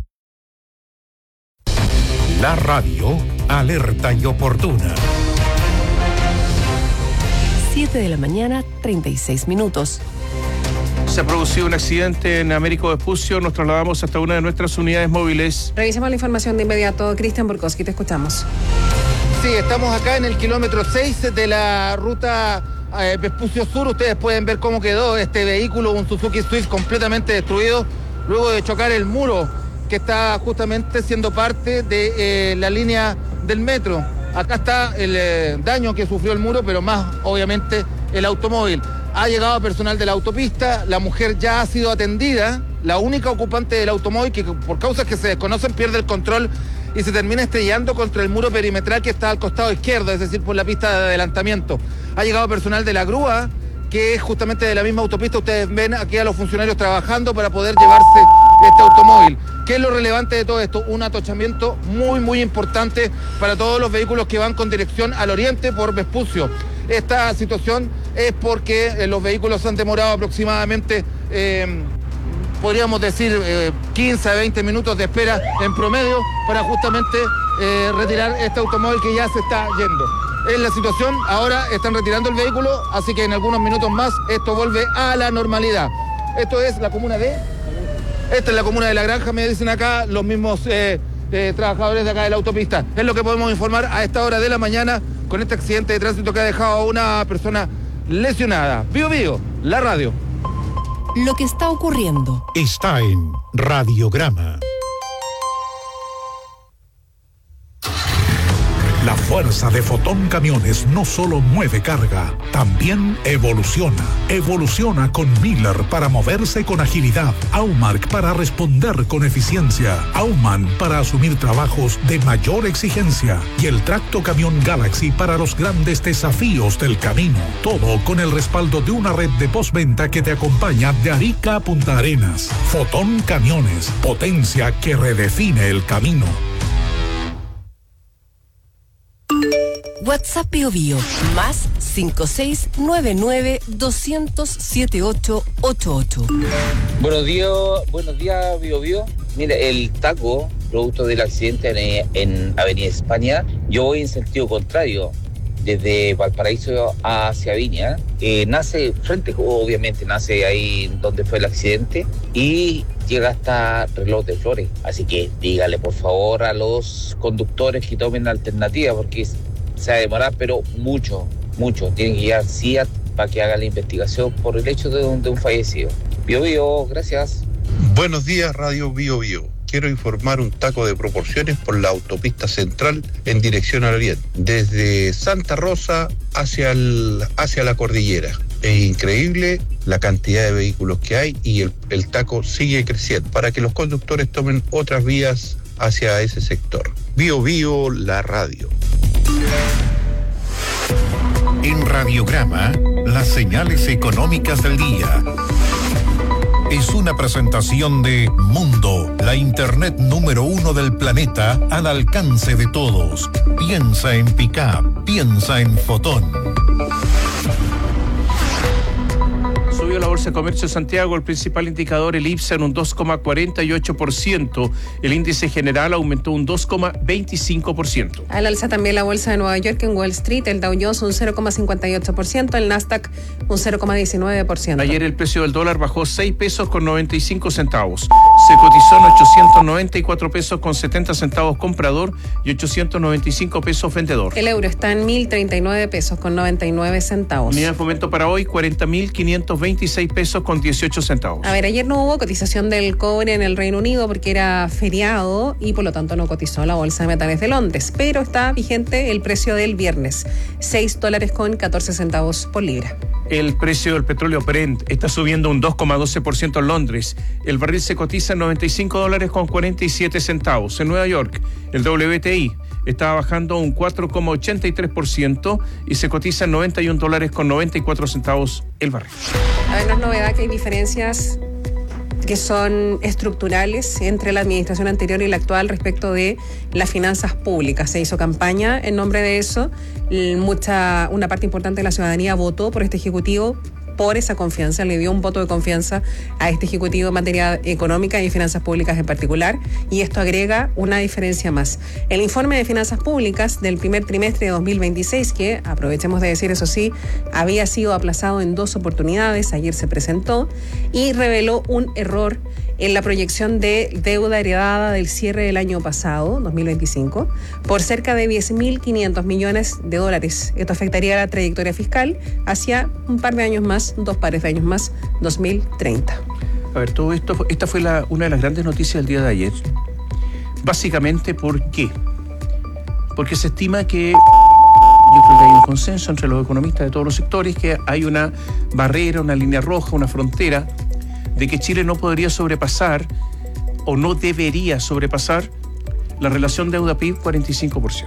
La radio alerta y oportuna. 7 de la mañana, 36 minutos. Se ha producido un accidente en Américo Vespucio. Nos trasladamos hasta una de nuestras unidades móviles. Revisemos la información de inmediato. Cristian Burkowski, te escuchamos. Sí, estamos acá en el kilómetro 6 de la ruta Vespucio Sur. Ustedes pueden ver cómo quedó este vehículo, un Suzuki Swift completamente destruido luego de chocar el muro que está justamente siendo parte de la línea del metro. Acá está el daño que sufrió el muro, pero más obviamente el automóvil. Ha llegado personal de la autopista, la mujer ya ha sido atendida, la única ocupante del automóvil que por causas que se desconocen pierde el control y se termina estrellando contra el muro perimetral que está al costado izquierdo, es decir, por la pista de adelantamiento. Ha llegado personal de la grúa, que es justamente de la misma autopista. Ustedes ven aquí a los funcionarios trabajando para poder llevarse este automóvil. ¿Qué es lo relevante de todo esto? Un atochamiento muy, muy importante para todos los vehículos que van con dirección al oriente por Vespucio. Esta situación es porque los vehículos han demorado aproximadamente, podríamos decir, 15 a 20 minutos de espera en promedio para justamente retirar este automóvil que ya se está yendo. Es la situación, ahora están retirando el vehículo, así que en algunos minutos más esto vuelve a la normalidad. Esto es la comuna de... Esta es la comuna de La Granja, me dicen acá los mismos trabajadores de acá de la autopista. Es lo que podemos informar a esta hora de la mañana con este accidente de tránsito que ha dejado a una persona lesionada. Bio Bio, la radio. Lo que está ocurriendo está en Radiograma. La fuerza de Fotón Camiones no solo mueve carga, también evoluciona. Evoluciona con Miller para moverse con agilidad, Aumark para responder con eficiencia, Auman para asumir trabajos de mayor exigencia y el Tracto Camión Galaxy para los grandes desafíos del camino. Todo con el respaldo de una red de postventa que te acompaña de Arica a Punta Arenas. Fotón Camiones, potencia que redefine el camino. WhatsApp Bio Bio, más 5699-200-7888. Buenos días Bio Bio. Mira, el taco, producto del accidente en Avenida España, yo voy en sentido contrario, desde Valparaíso hacia Viña. Nace ahí donde fue el accidente y llega hasta Reloj de Flores. Así que dígale por favor a los conductores que tomen alternativa, porque se va a demorar, pero mucho. Tienen que llegar CIAT para que haga la investigación por el hecho de un fallecido. Bio Bio, gracias. Buenos días, Radio Bio Bio. Quiero informar un taco de proporciones por la autopista central en dirección al oriente, desde Santa Rosa hacia la cordillera. Es increíble la cantidad de vehículos que hay y el taco sigue creciendo para que los conductores tomen otras vías hacia ese sector. Bio Bio, la radio. En Radiograma, las señales económicas del día. Es una presentación de Mundo, la internet número 1 del planeta al alcance de todos. Piensa en Pickup, piensa en Fotón. Subió la Bolsa de Comercio de Santiago, el principal indicador, el IPSA, en un 2,48%. El índice general aumentó un 2,25%. Al alza también la Bolsa de Nueva York en Wall Street, el Dow Jones un 0,58%, el Nasdaq un 0,19%. Ayer el precio del dólar bajó 6 pesos con 95 centavos. Se cotizó en 894 pesos con 70 centavos comprador y 895 pesos vendedor. El euro está en 1.039 pesos con 99 centavos. Unidad de fomento para hoy, 40.526 pesos con 18 centavos. A ver, ayer no hubo cotización del cobre en el Reino Unido porque era feriado y por lo tanto no cotizó la Bolsa de Metales de Londres, pero está vigente el precio del viernes, $6 con 14 centavos por libra. El precio del petróleo Brent está subiendo un 2,12% en Londres. El barril se cotiza en $95 con 47 centavos. En Nueva York, el WTI está bajando un 4,83% y se cotiza en $91 con 94 centavos el barril. A ver, no es novedad que hay diferencias que son estructurales entre la administración anterior y la actual respecto de las finanzas públicas. Se hizo campaña en nombre de eso. Una parte importante de la ciudadanía votó por este Ejecutivo, por esa confianza, le dio un voto de confianza a este Ejecutivo en materia económica y finanzas públicas en particular, y esto agrega una diferencia más. El informe de finanzas públicas del primer trimestre de 2026, que, aprovechemos de decir eso sí, había sido aplazado en 2 oportunidades, ayer se presentó, y reveló un error en la proyección de deuda heredada del cierre del año pasado, 2025, por cerca de $10.500 millones. Esto afectaría la trayectoria fiscal hacia un par de años más, 2 pares de años más, 2030. A ver, todo esto, esta fue una de las grandes noticias del día de ayer. Básicamente, ¿por qué? Porque se estima que, yo creo que hay un consenso entre los economistas de todos los sectores, que hay una barrera, una línea roja, una frontera, de que Chile no podría sobrepasar o no debería sobrepasar la relación deuda-PIB 45%.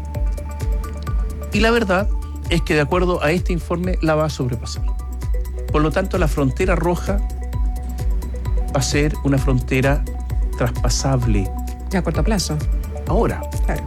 Y la verdad es que de acuerdo a este informe la va a sobrepasar. Por lo tanto, la frontera roja va a ser una frontera traspasable. A corto plazo. Ahora. Claro.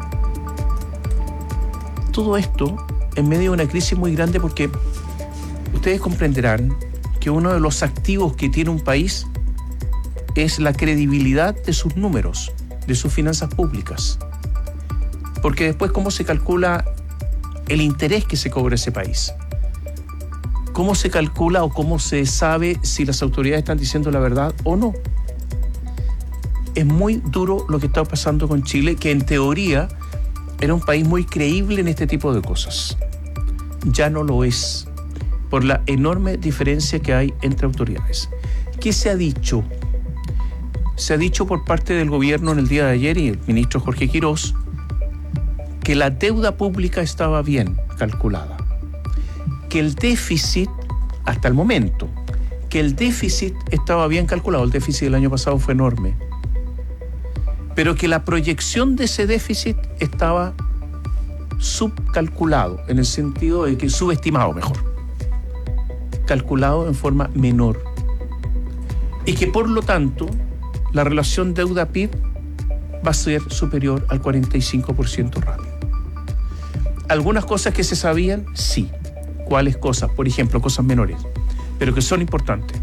Todo esto en medio de una crisis muy grande, porque ustedes comprenderán que uno de los activos que tiene un país es la credibilidad de sus números, de sus finanzas públicas. Porque después, ¿cómo se calcula el interés que se cobra ese país? ¿Cómo se calcula o cómo se sabe si las autoridades están diciendo la verdad o no? Es muy duro lo que está pasando con Chile, que en teoría era un país muy creíble en este tipo de cosas. Ya no lo es, por la enorme diferencia que hay entre autoridades. ¿Qué se ha dicho? Se ha dicho por parte del gobierno en el día de ayer y el ministro Jorge Quirós que la deuda pública estaba bien calculada, que el déficit, hasta el momento, que el déficit estaba bien calculado. El déficit del año pasado fue enorme, pero que la proyección de ese déficit estaba subcalculado, en el sentido de que subestimado, mejor, calculado en forma menor, y que por lo tanto la relación deuda-PIB va a ser superior al 45% rápido. Algunas cosas que se sabían, sí. ¿Cuáles cosas? Por ejemplo, cosas menores, pero que son importantes.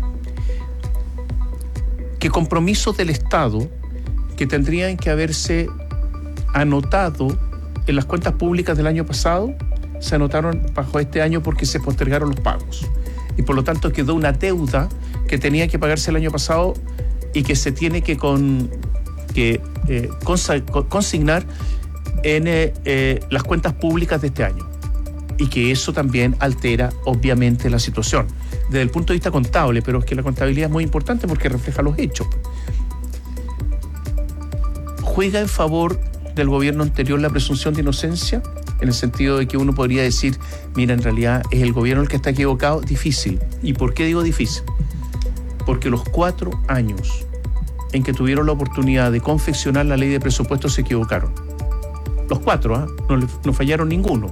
Que compromisos del Estado que tendrían que haberse anotado en las cuentas públicas del año pasado, se anotaron bajo este año porque se postergaron los pagos. Y por lo tanto quedó una deuda que tenía que pagarse el año pasado y que se tiene que consignar en las cuentas públicas de este año. y que eso también altera obviamente la situación desde el punto de vista contable, pero es que la contabilidad es muy importante porque refleja los hechos. ¿Juega en favor del gobierno anterior la presunción de inocencia? En el sentido de que uno podría decir, mira, en realidad es el gobierno el que está equivocado. Difícil. ¿Y por qué digo difícil? Porque los 4 años en que tuvieron la oportunidad de confeccionar la ley de presupuesto se equivocaron. Los 4, no fallaron ninguno.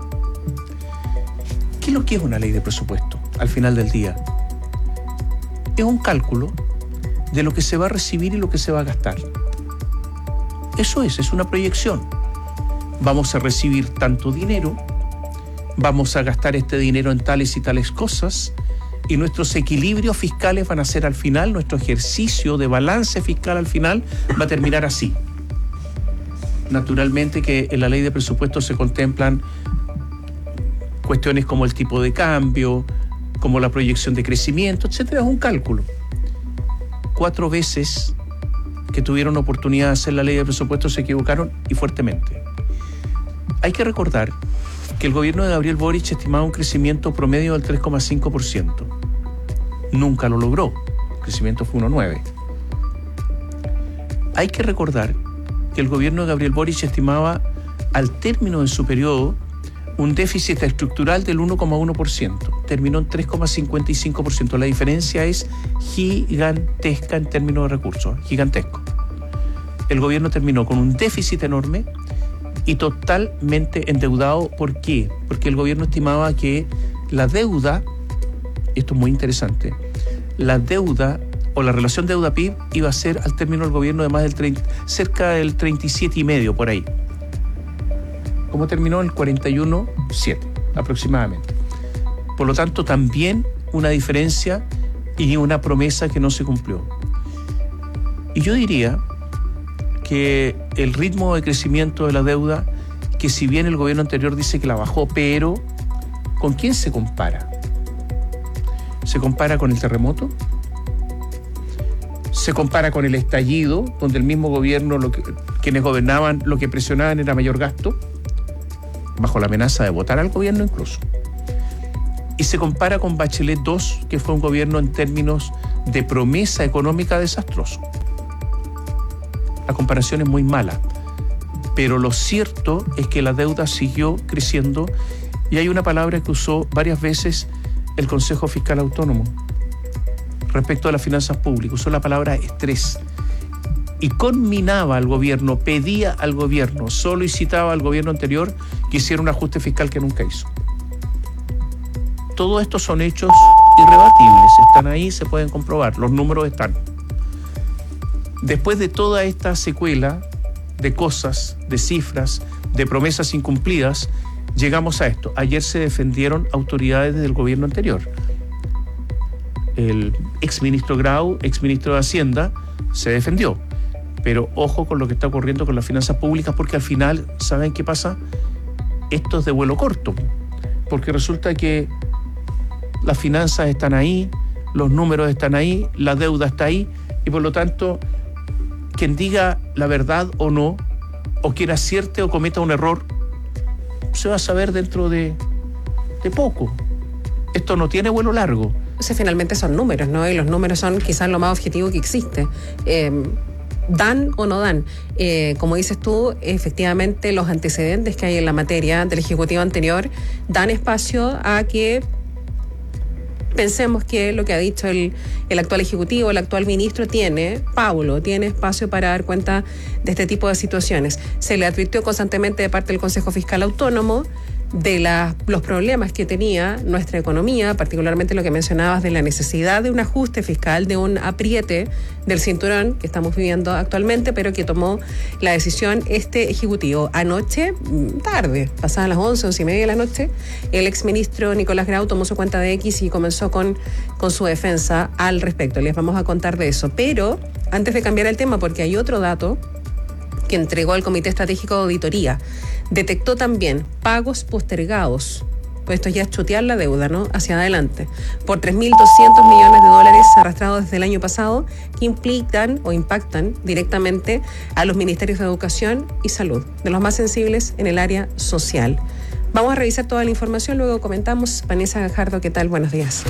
¿Qué es lo que es una ley de presupuesto al final del día? Es un cálculo de lo que se va a recibir y lo que se va a gastar. Eso es una proyección. Vamos a recibir tanto dinero, vamos a gastar este dinero en tales y tales cosas, y nuestros equilibrios fiscales van a ser al final, nuestro ejercicio de balance fiscal al final va a terminar así. Naturalmente que en la ley de presupuesto se contemplan cuestiones como el tipo de cambio, como la proyección de crecimiento, etcétera. Es un cálculo. 4 veces que tuvieron oportunidad de hacer la ley de presupuesto se equivocaron y fuertemente. Hay que recordar que el gobierno de Gabriel Boric estimaba un crecimiento promedio del 3,5%. Nunca lo logró. El crecimiento fue 1,9%. Hay que recordar que el gobierno de Gabriel Boric estimaba al término de su periodo un déficit estructural del 1,1%. Terminó en 3,55%. La diferencia es gigantesca en términos de recursos. Gigantesco. El gobierno terminó con un déficit enorme y totalmente endeudado. ¿Por qué? Porque el gobierno estimaba que la deuda, esto es muy interesante, la deuda o la relación deuda-PIB iba a ser al término del gobierno de más del 30, cerca del 37,5% por ahí. ¿Cómo terminó? El 41,7% aproximadamente. Por lo tanto, también una diferencia y una promesa que no se cumplió. Y yo diría que el ritmo de crecimiento de la deuda, que si bien el gobierno anterior dice que la bajó, pero ¿con quién se compara? ¿Se compara con el terremoto? ¿Se compara con el estallido, donde el mismo gobierno, quienes gobernaban, lo que presionaban era mayor gasto, bajo la amenaza de votar al gobierno incluso? Y se compara con Bachelet II, que fue un gobierno en términos de promesa económica desastroso. La comparación es muy mala, pero lo cierto es que la deuda siguió creciendo y hay una palabra que usó varias veces el Consejo Fiscal Autónomo respecto a las finanzas públicas, usó la palabra estrés y conminaba al gobierno, pedía al gobierno, solicitaba al gobierno anterior que hiciera un ajuste fiscal que nunca hizo. Todo esto son hechos irrebatibles, están ahí, se pueden comprobar, los números están. Después de toda esta secuela de cosas, de cifras, de promesas incumplidas, llegamos a esto. Ayer se defendieron autoridades del gobierno anterior. El exministro Grau, exministro de Hacienda, se defendió. Pero ojo con lo que está ocurriendo con las finanzas públicas, porque al final, ¿saben qué pasa? Esto es de vuelo corto, porque resulta que las finanzas están ahí, los números están ahí, la deuda está ahí, y por lo tanto, quien diga la verdad o no, o quiera acierte o cometa un error, se va a saber dentro de poco. Esto no tiene vuelo largo. O sea, finalmente son números, ¿no? Y los números son quizás lo más objetivo que existe. ¿Dan o no dan? Como dices tú, efectivamente los antecedentes que hay en la materia del Ejecutivo anterior dan espacio a que pensemos que lo que ha dicho el actual Ejecutivo, el actual ministro, Paulo, tiene espacio para dar cuenta de este tipo de situaciones. Se le advirtió constantemente de parte del Consejo Fiscal Autónomo de los problemas que tenía nuestra economía, particularmente lo que mencionabas de la necesidad de un ajuste fiscal, de un apriete del cinturón que estamos viviendo actualmente, pero que tomó la decisión este Ejecutivo. Anoche, tarde, pasadas las 11:30 de la noche, el exministro Nicolás Grau tomó su cuenta de X y comenzó con su defensa al respecto. Les vamos a contar de eso. Pero antes de cambiar el tema, porque hay otro dato que entregó el Comité Estratégico de Auditoría, detectó también pagos postergados, pues esto ya es chutear la deuda, ¿no?, hacia adelante, por 3.200 millones de dólares arrastrados desde el año pasado, que implican o impactan directamente a los ministerios de Educación y Salud, de los más sensibles en el área social. Vamos a revisar toda la información, luego comentamos. Vanessa Gajardo, ¿qué tal? Buenos días.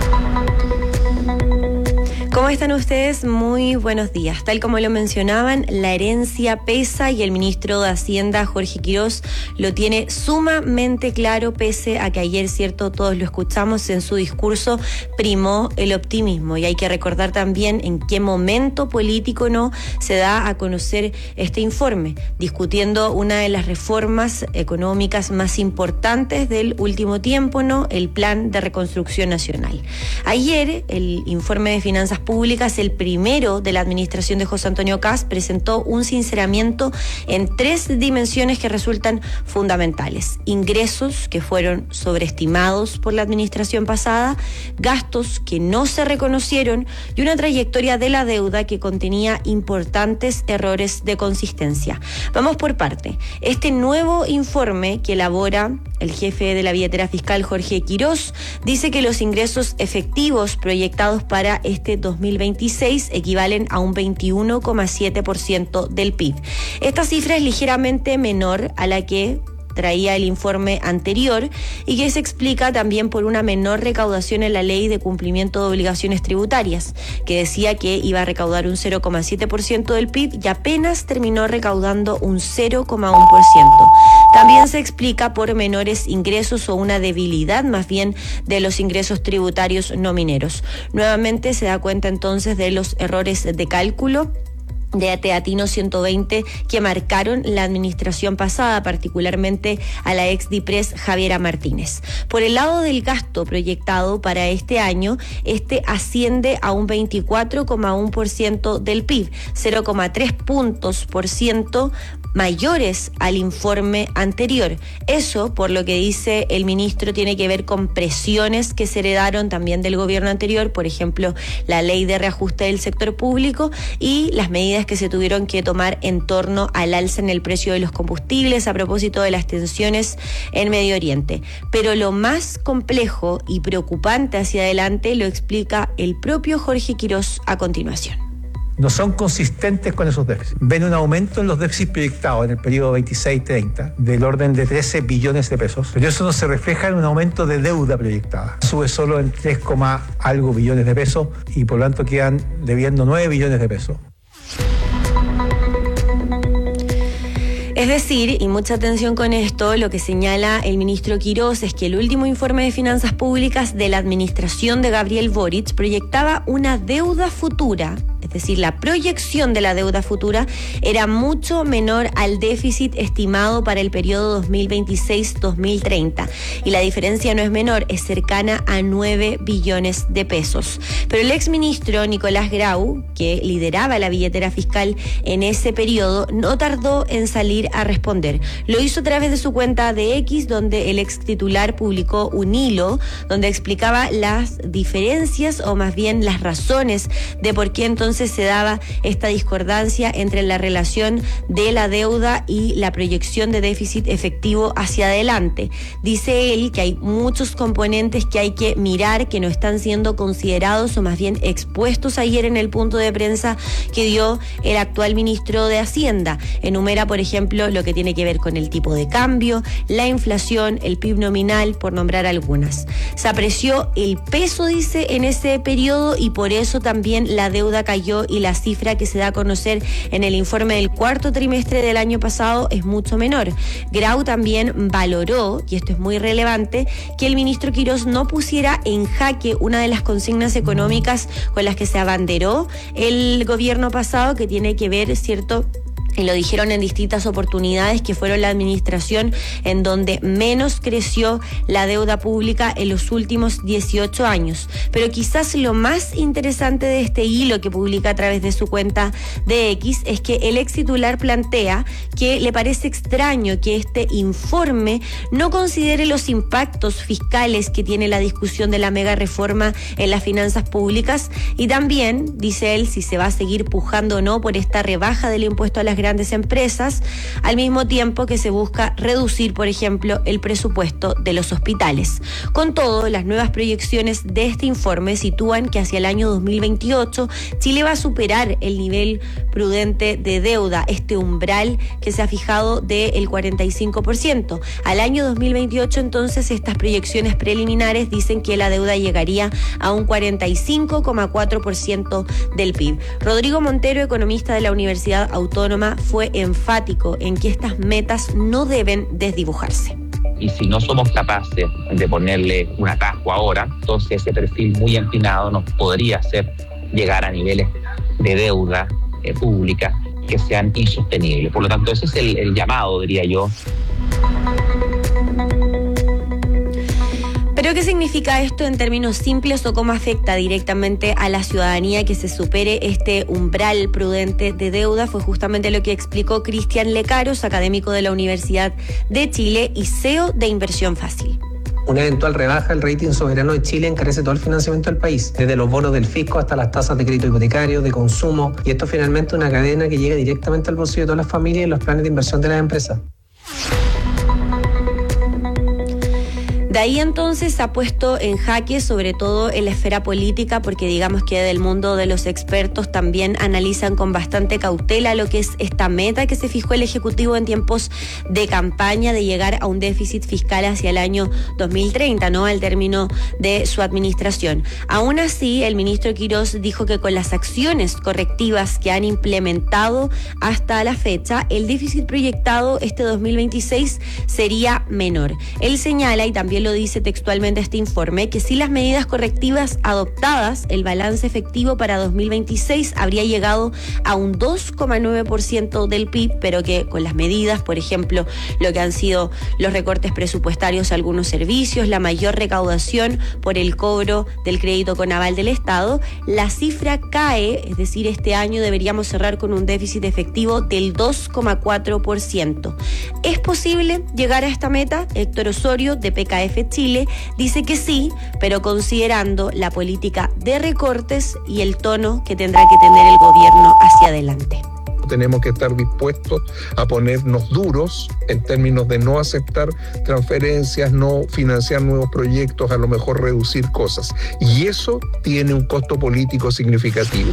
¿Cómo están ustedes? Muy buenos días. Tal como lo mencionaban, la herencia pesa y el ministro de Hacienda, Jorge Quirós, lo tiene sumamente claro, pese a que ayer, cierto, todos lo escuchamos en su discurso, primó el optimismo. Y hay que recordar también en qué momento político no se da a conocer este informe, discutiendo una de las reformas económicas más importantes del último tiempo, ¿no? El Plan de Reconstrucción Nacional. Ayer, el informe de Finanzas Públicas, el primero de la administración de José Antonio Kast, presentó un sinceramiento en 3 dimensiones que resultan fundamentales: ingresos que fueron sobreestimados por la administración pasada, gastos que no se reconocieron y una trayectoria de la deuda que contenía importantes errores de consistencia. Vamos por parte. Este nuevo informe que elabora el jefe de la billetera fiscal, Jorge Quirós, dice que los ingresos efectivos proyectados para este 2026 equivalen a un 21,7% del PIB. Esta cifra es ligeramente menor a la que traía el informe anterior y que se explica también por una menor recaudación en la ley de cumplimiento de obligaciones tributarias, que decía que iba a recaudar un 0,7% del PIB y apenas terminó recaudando un 0,1%. También se explica por menores ingresos o una debilidad más bien de los ingresos tributarios no mineros. Nuevamente se da cuenta entonces de los errores de cálculo de Teatino 120 que marcaron la administración pasada, particularmente a la ex DIPRES Javiera Martínez. Por el lado del gasto proyectado para este año, este asciende a un 24,1% del PIB, 0,3 puntos por ciento mayores al informe anterior. Eso, por lo que dice el ministro, tiene que ver con presiones que se heredaron también del gobierno anterior, por ejemplo, la ley de reajuste del sector público y las medidas que se tuvieron que tomar en torno al alza en el precio de los combustibles a propósito de las tensiones en Medio Oriente. Pero lo más complejo y preocupante hacia adelante lo explica el propio Jorge Quirós a continuación. No son consistentes con esos déficits. Ven un aumento en los déficits proyectados en el periodo 26-30 del orden de 13 billones de pesos, pero eso no se refleja en un aumento de deuda proyectada. Sube solo en 3, algo billones de pesos y por lo tanto quedan debiendo 9 billones de pesos. Es decir, y mucha atención con esto, lo que señala el ministro Quirós es que el último informe de finanzas públicas de la administración de Gabriel Boric proyectaba una deuda futura, es decir, la proyección de la deuda futura era mucho menor al déficit estimado para el periodo 2026-2030. Y la diferencia no es menor, es cercana a 9 billones de pesos. Pero el exministro Nicolás Grau, que lideraba la billetera fiscal en ese periodo, no tardó en salir a responder. Lo hizo a través de su cuenta de X, donde el ex titular publicó un hilo donde explicaba las diferencias o más bien las razones de por qué entonces se daba esta discordancia entre la relación de la deuda y la proyección de déficit efectivo hacia adelante. Dice él que hay muchos componentes que hay que mirar que no están siendo considerados o más bien expuestos ayer en el punto de prensa que dio el actual ministro de Hacienda. Enumera, por ejemplo, lo que tiene que ver con el tipo de cambio, la inflación, el PIB nominal, por nombrar algunas. Se apreció el peso, dice, en ese periodo y por eso también la deuda cayó y la cifra que se da a conocer en el informe del cuarto trimestre del año pasado es mucho menor. Grau también valoró, y esto es muy relevante, que el ministro Quirós no pusiera en jaque una de las consignas económicas con las que se abanderó el gobierno pasado, que tiene que ver, ¿cierto?, y lo dijeron en distintas oportunidades, que fueron la administración en donde menos creció la deuda pública en los últimos 18 años. Pero quizás lo más interesante de este hilo que publica a través de su cuenta de X es que el ex titular plantea que le parece extraño que este informe no considere los impactos fiscales que tiene la discusión de la mega reforma en las finanzas públicas y también, dice él, si se va a seguir pujando o no por esta rebaja del impuesto a las grandes empresas, al mismo tiempo que se busca reducir, por ejemplo, el presupuesto de los hospitales. Con todo, las nuevas proyecciones de este informe sitúan que hacia el año 2028 Chile va a superar el nivel prudente de deuda, este umbral que se ha fijado del 45%. Al año 2028, entonces, estas proyecciones preliminares dicen que la deuda llegaría a un 45,4% del PIB. Rodrigo Montero, economista de la Universidad Autónoma, fue enfático en que estas metas no deben desdibujarse. Y si no somos capaces de ponerle un atajo ahora, entonces ese perfil muy empinado nos podría hacer llegar a niveles de deuda pública que sean insostenibles. Por lo tanto, ese es el llamado, diría yo. ¿Pero qué significa esto en términos simples o cómo afecta directamente a la ciudadanía que se supere este umbral prudente de deuda? Fue justamente lo que explicó Cristian Lecaros, académico de la Universidad de Chile y CEO de Inversión Fácil. Una eventual rebaja del rating soberano de Chile encarece todo el financiamiento del país, desde los bonos del fisco hasta las tasas de crédito hipotecario, de consumo, y esto finalmente es una cadena que llega directamente al bolsillo de todas las familias y los planes de inversión de las empresas. De ahí entonces se ha puesto en jaque, sobre todo en la esfera política, porque digamos que del mundo de los expertos también analizan con bastante cautela lo que es esta meta que se fijó el Ejecutivo en tiempos de campaña de llegar a un déficit fiscal hacia el año 2030, ¿no? Al término de su administración. Aún así, el ministro Quirós dijo que con las acciones correctivas que han implementado hasta la fecha, el déficit proyectado este 2026 sería menor. Él señala, y también lo dice textualmente este informe, que si las medidas correctivas adoptadas, el balance efectivo para 2026 habría llegado a un 2,9% del PIB, pero que con las medidas, por ejemplo, lo que han sido los recortes presupuestarios a algunos servicios, la mayor recaudación por el cobro del crédito con aval del Estado, la cifra cae, es decir, este año deberíamos cerrar con un déficit efectivo del 2,4%. ¿Es posible llegar a esta meta? Héctor Osorio, de PKF Chile, dice que sí, pero considerando la política de recortes y el tono que tendrá que tener el gobierno hacia adelante. Tenemos que estar dispuestos a ponernos duros en términos de no aceptar transferencias, no financiar nuevos proyectos, a lo mejor reducir cosas. Y eso tiene un costo político significativo.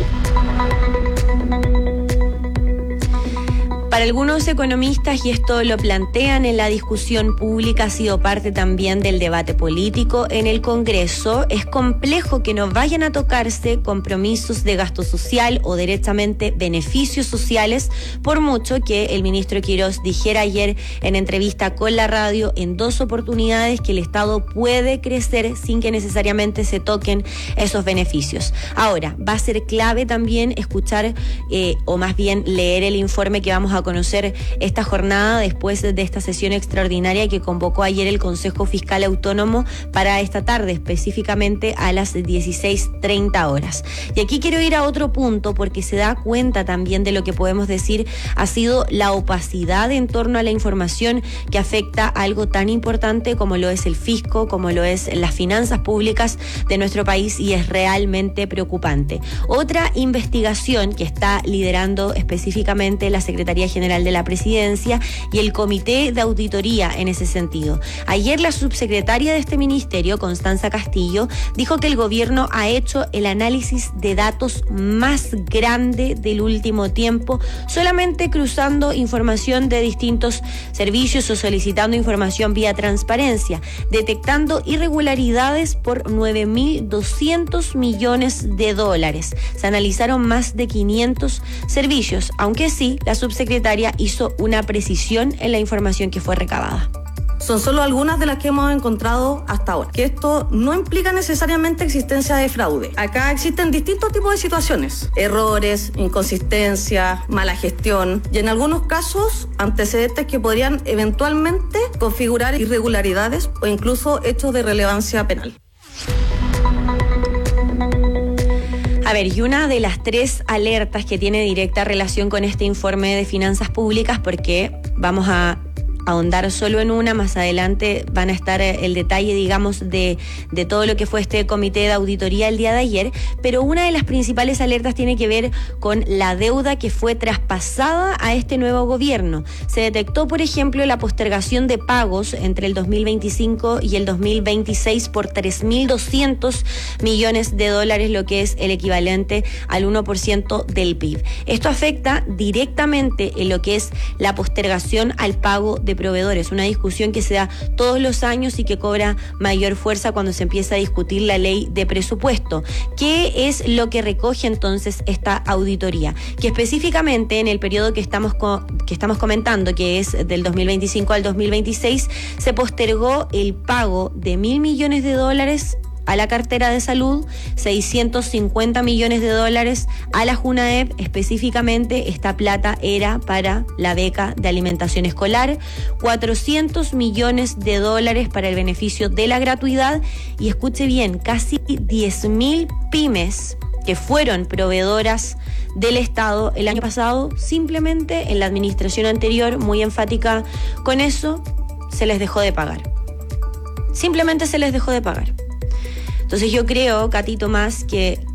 Para algunos economistas, y esto lo plantean en la discusión pública, ha sido parte también del debate político en el Congreso, es complejo que no vayan a tocarse compromisos de gasto social o derechamente beneficios sociales, por mucho que el ministro Quirós dijera ayer en entrevista con la radio en 2 oportunidades que el Estado puede crecer sin que necesariamente se toquen esos beneficios. Ahora, va a ser clave también escuchar o más bien leer el informe que vamos a conocer esta jornada después de esta sesión extraordinaria que convocó ayer el Consejo Fiscal Autónomo para esta tarde, específicamente a las 16:30 horas. Y aquí quiero ir a otro punto porque se da cuenta también de lo que podemos decir ha sido la opacidad en torno a la información que afecta a algo tan importante como lo es el fisco, como lo es las finanzas públicas de nuestro país, y es realmente preocupante. Otra investigación que está liderando específicamente la Secretaría General de la Presidencia y el Comité de Auditoría en ese sentido. Ayer la subsecretaria de este ministerio, Constanza Castillo, dijo que el gobierno ha hecho el análisis de datos más grande del último tiempo, solamente cruzando información de distintos servicios o solicitando información vía transparencia, detectando irregularidades por $9.200 millones. Se analizaron más de 500 servicios, aunque sí, la subsecretaria hizo una precisión en la información que fue recabada. Son solo algunas de las que hemos encontrado hasta ahora. Que esto no implica necesariamente existencia de fraude. Acá existen distintos tipos de situaciones: errores, inconsistencias, mala gestión y en algunos casos antecedentes que podrían eventualmente configurar irregularidades o incluso hechos de relevancia penal. A ver, y una de las 3 alertas que tiene directa relación con este informe de finanzas públicas, porque vamos a ahondar solo en una, más adelante van a estar el detalle, digamos, de todo lo que fue este comité de auditoría el día de ayer, pero una de las principales alertas tiene que ver con la deuda que fue traspasada a este nuevo gobierno. Se detectó, por ejemplo, la postergación de pagos entre el 2025 y el 2026 por 3.200 millones de dólares, lo que es el equivalente al 1% del PIB. Esto afecta directamente en lo que es la postergación al pago de proveedores, una discusión que se da todos los años y que cobra mayor fuerza cuando se empieza a discutir la ley de presupuesto. ¿Qué es lo que recoge entonces esta auditoría? Que específicamente en el periodo que estamos comentando, que es del 2025 al 2026, se postergó el pago de 1.000 millones de dólares a la cartera de salud, 650 millones de dólares a la JUNAEP. Específicamente, esta plata era para la beca de alimentación escolar, 400 millones de dólares para el beneficio de la gratuidad y, escuche bien, casi 10.000 pymes que fueron proveedoras del Estado el año pasado, simplemente en la administración anterior, muy enfática con eso, se les dejó de pagar. Simplemente se les dejó de pagar. Entonces yo creo, Katy Tomás, que